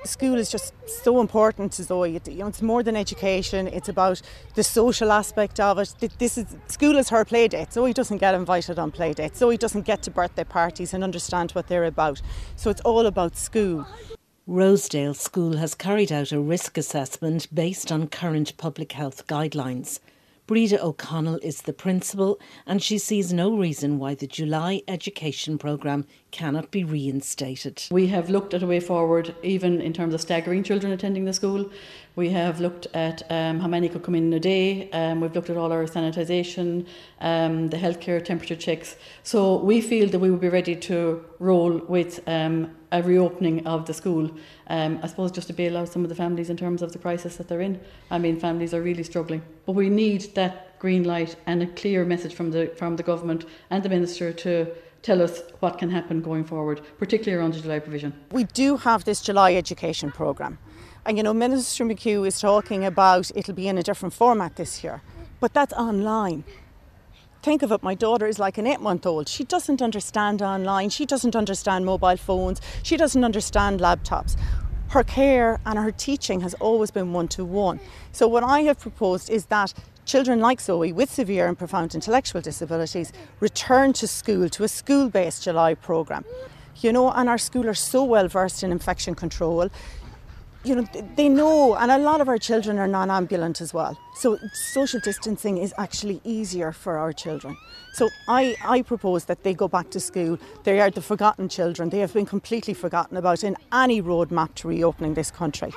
school is just so important to Zoe. It, you know, it's more than education. It's about the social aspect of it. This is school is her play date. Zoe doesn't get invited on play dates. Zoe doesn't get to birthday parties and understand what they're about. So it's all about school. Rosedale School has carried out a risk assessment based on current public health guidelines. Breda O'Connell is the principal, and she sees no reason why the July education programme cannot be reinstated. We have looked at a way forward, even in terms of staggering children attending the school. We have looked at um, how many could come in a day. Um, we've looked at all our sanitisation, um, the healthcare temperature checks. So we feel that we will be ready to roll with um, a reopening of the school. Um, I suppose just to bail out some of the families in terms of the crisis that they're in. I mean, families are really struggling. But we need that green light and a clear message from the from the government and the Minister to tell us what can happen going forward, particularly around the July provision. We do have this July education programme. And, you know, Minister McHugh is talking about it'll be in a different format this year. But that's online. Think of it, my daughter is like an eight-month-old. She doesn't understand online. She doesn't understand mobile phones. She doesn't understand laptops. Her care and her teaching has always been one-to-one. So what I have proposed is that children like Zoe with severe and profound intellectual disabilities return to school, to a school-based July programme. You know, and our school are so well versed in infection control. You know, they know, and a lot of our children are non-ambulant as well. So social distancing is actually easier for our children. So I, I propose that they go back to school. They are the forgotten children. They have been completely forgotten about in any roadmap to reopening this country.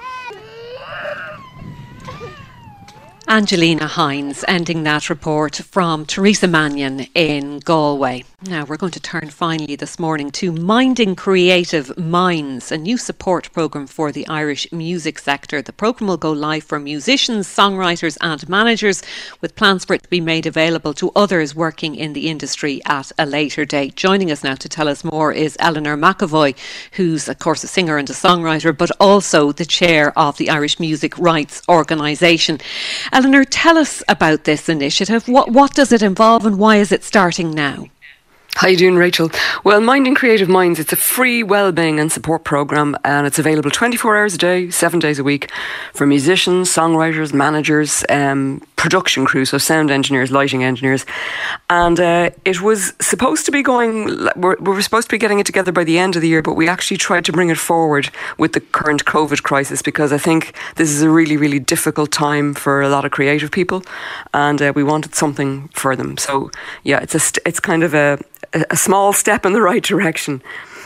Angelina Hines ending that report from Teresa Mannion in Galway. Now we're going to turn finally this morning to Minding Creative Minds, a new support programme for the Irish music sector. The programme will go live for musicians, songwriters and managers, with plans for it to be made available to others working in the industry at a later date. Joining us now to tell us more is Eleanor McAvoy, who's of course a singer and a songwriter, but also the chair of the Irish Music Rights Organisation. Eleanor, tell us about this initiative. What, what does it involve and why is it starting now? How you doing, Rachel? Well, Minding Creative Minds, it's a free wellbeing and support programme, and it's available twenty-four hours a day, seven days a week, for musicians, songwriters, managers, um, production crew, so sound engineers, lighting engineers. And uh, it was supposed to be going, we're, we were supposed to be getting it together by the end of the year, but we actually tried to bring it forward with the current COVID crisis, because I think this is a really, really difficult time for a lot of creative people, and uh, we wanted something for them. So yeah, it's a st- it's kind of a a small step in the right direction.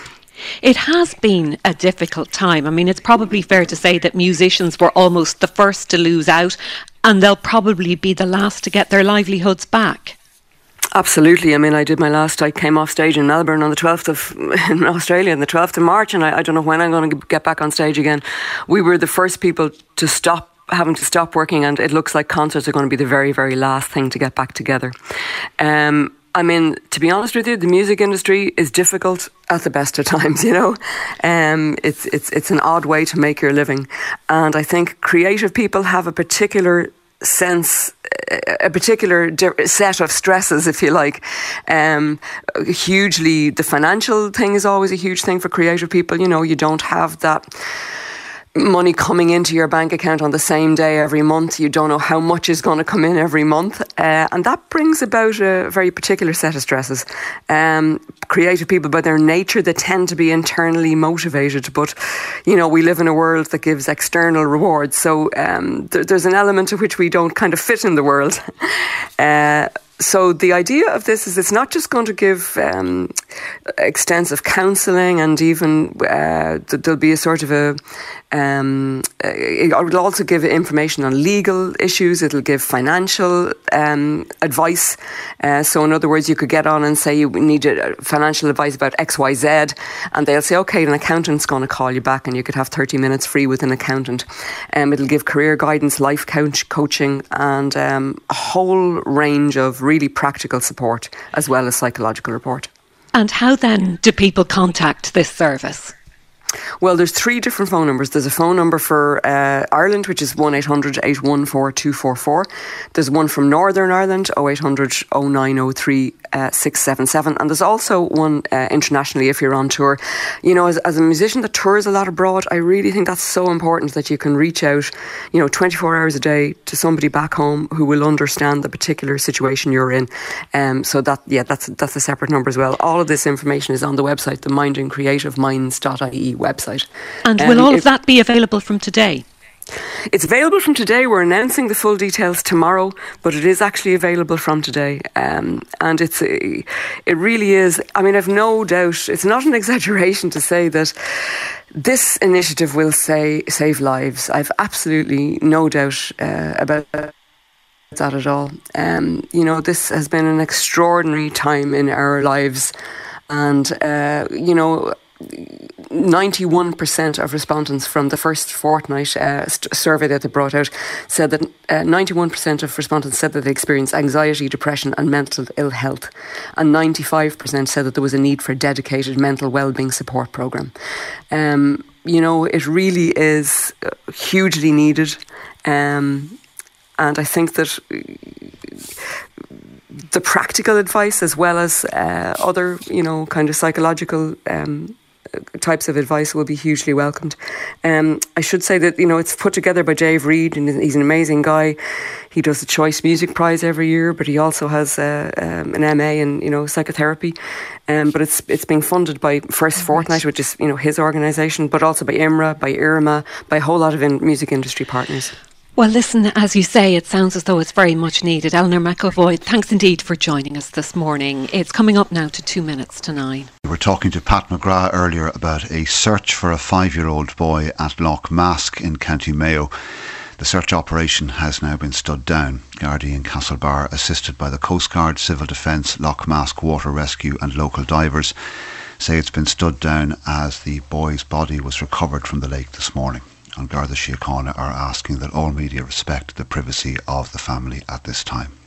It has been a difficult time. I mean, it's probably fair to say that musicians were almost the first to lose out, and they'll probably be the last to get their livelihoods back. Absolutely. I mean, I did my last, I came off stage in Melbourne on the twelfth of, in Australia, on the twelfth of March, and I, I don't know when I'm going to get back on stage again. We were the first people to stop, having to stop working, and it looks like concerts are going to be the very, very last thing to get back together. Um, I mean, to be honest with you, the music industry is difficult at the best of times, you know. Um, it's it's it's an odd way to make your living. And I think creative people have a particular sense, a particular set of stresses, if you like. Um, hugely, the financial thing is always a huge thing for creative people. You know, you don't have that money coming into your bank account on the same day every month. You don't know how much is going to come in every month, uh, and that brings about a very particular set of stresses. Um, creative people, by their nature, they tend to be internally motivated, but you know, we live in a world that gives external rewards, so um, th- there's an element to which we don't kind of fit in the world. uh, So the idea of this is it's not just going to give um, extensive counselling, and even uh, there'll be a sort of a, um, it will also give information on legal issues. It'll give financial um, advice. Uh, so in other words, you could get on and say you need financial advice about X, Y, Z, and they'll say, okay, an accountant's going to call you back, and you could have thirty minutes free with an accountant. Um, it'll give career guidance, life coach, coaching, and um, a whole range of really practical support, as well as psychological support. And how then do people contact this service? Well, there's three different phone numbers. There's a phone number for uh, Ireland, which is one eight hundred eight one four two four four. There's one from Northern Ireland, oh eight hundred oh nine oh three six seven seven. And there's also one uh, internationally if you're on tour. You know, as, as a musician that tours a lot abroad, I really think that's so important that you can reach out, you know, twenty-four hours a day to somebody back home who will understand the particular situation you're in. Um, so that, yeah, that's that's a separate number as well. All of this information is on the website, the minding creative minds dot I E website. And will um, all of that be available from today? It's available from today. We're announcing the full details tomorrow, but it is actually available from today. Um, and it's a, it really is. I mean, I've no doubt, it's not an exaggeration to say that this initiative will say, save lives. I've absolutely no doubt uh, about that at all. Um, you know, this has been an extraordinary time in our lives. And, uh, you know, ninety-one percent of respondents from the first fortnight uh, st- survey that they brought out said that uh, ninety-one percent of respondents said that they experienced anxiety, depression and mental ill health, and ninety-five percent said that there was a need for a dedicated mental wellbeing support programme. Um, you know, it really is hugely needed, um, and I think that the practical advice as well as uh, other, you know, kind of psychological um types of advice will be hugely welcomed. Um, I should say that, you know, it's put together by Dave Reed, and he's an amazing guy. He does the Choice Music Prize every year, but he also has uh, um, an M A in, you know, psychotherapy. Um, but it's it's being funded by First Fortnight, which is, you know, his organisation, but also by I M R A, by IRMA, by a whole lot of in- music industry partners. Well, listen, as you say, it sounds as though it's very much needed. Eleanor McAvoy, thanks indeed for joining us this morning. It's coming up now to two minutes to nine. We were talking to Pat McGrath earlier about a search for a five-year-old boy at Loch Mask in County Mayo. The search operation has now been stood down. Gardaí in Castlebar, assisted by the Coast Guard, Civil Defence, Loch Mask Water Rescue and local divers, say it's been stood down as the boy's body was recovered from the lake this morning. And Garda Síochána are asking that all media respect the privacy of the family at this time.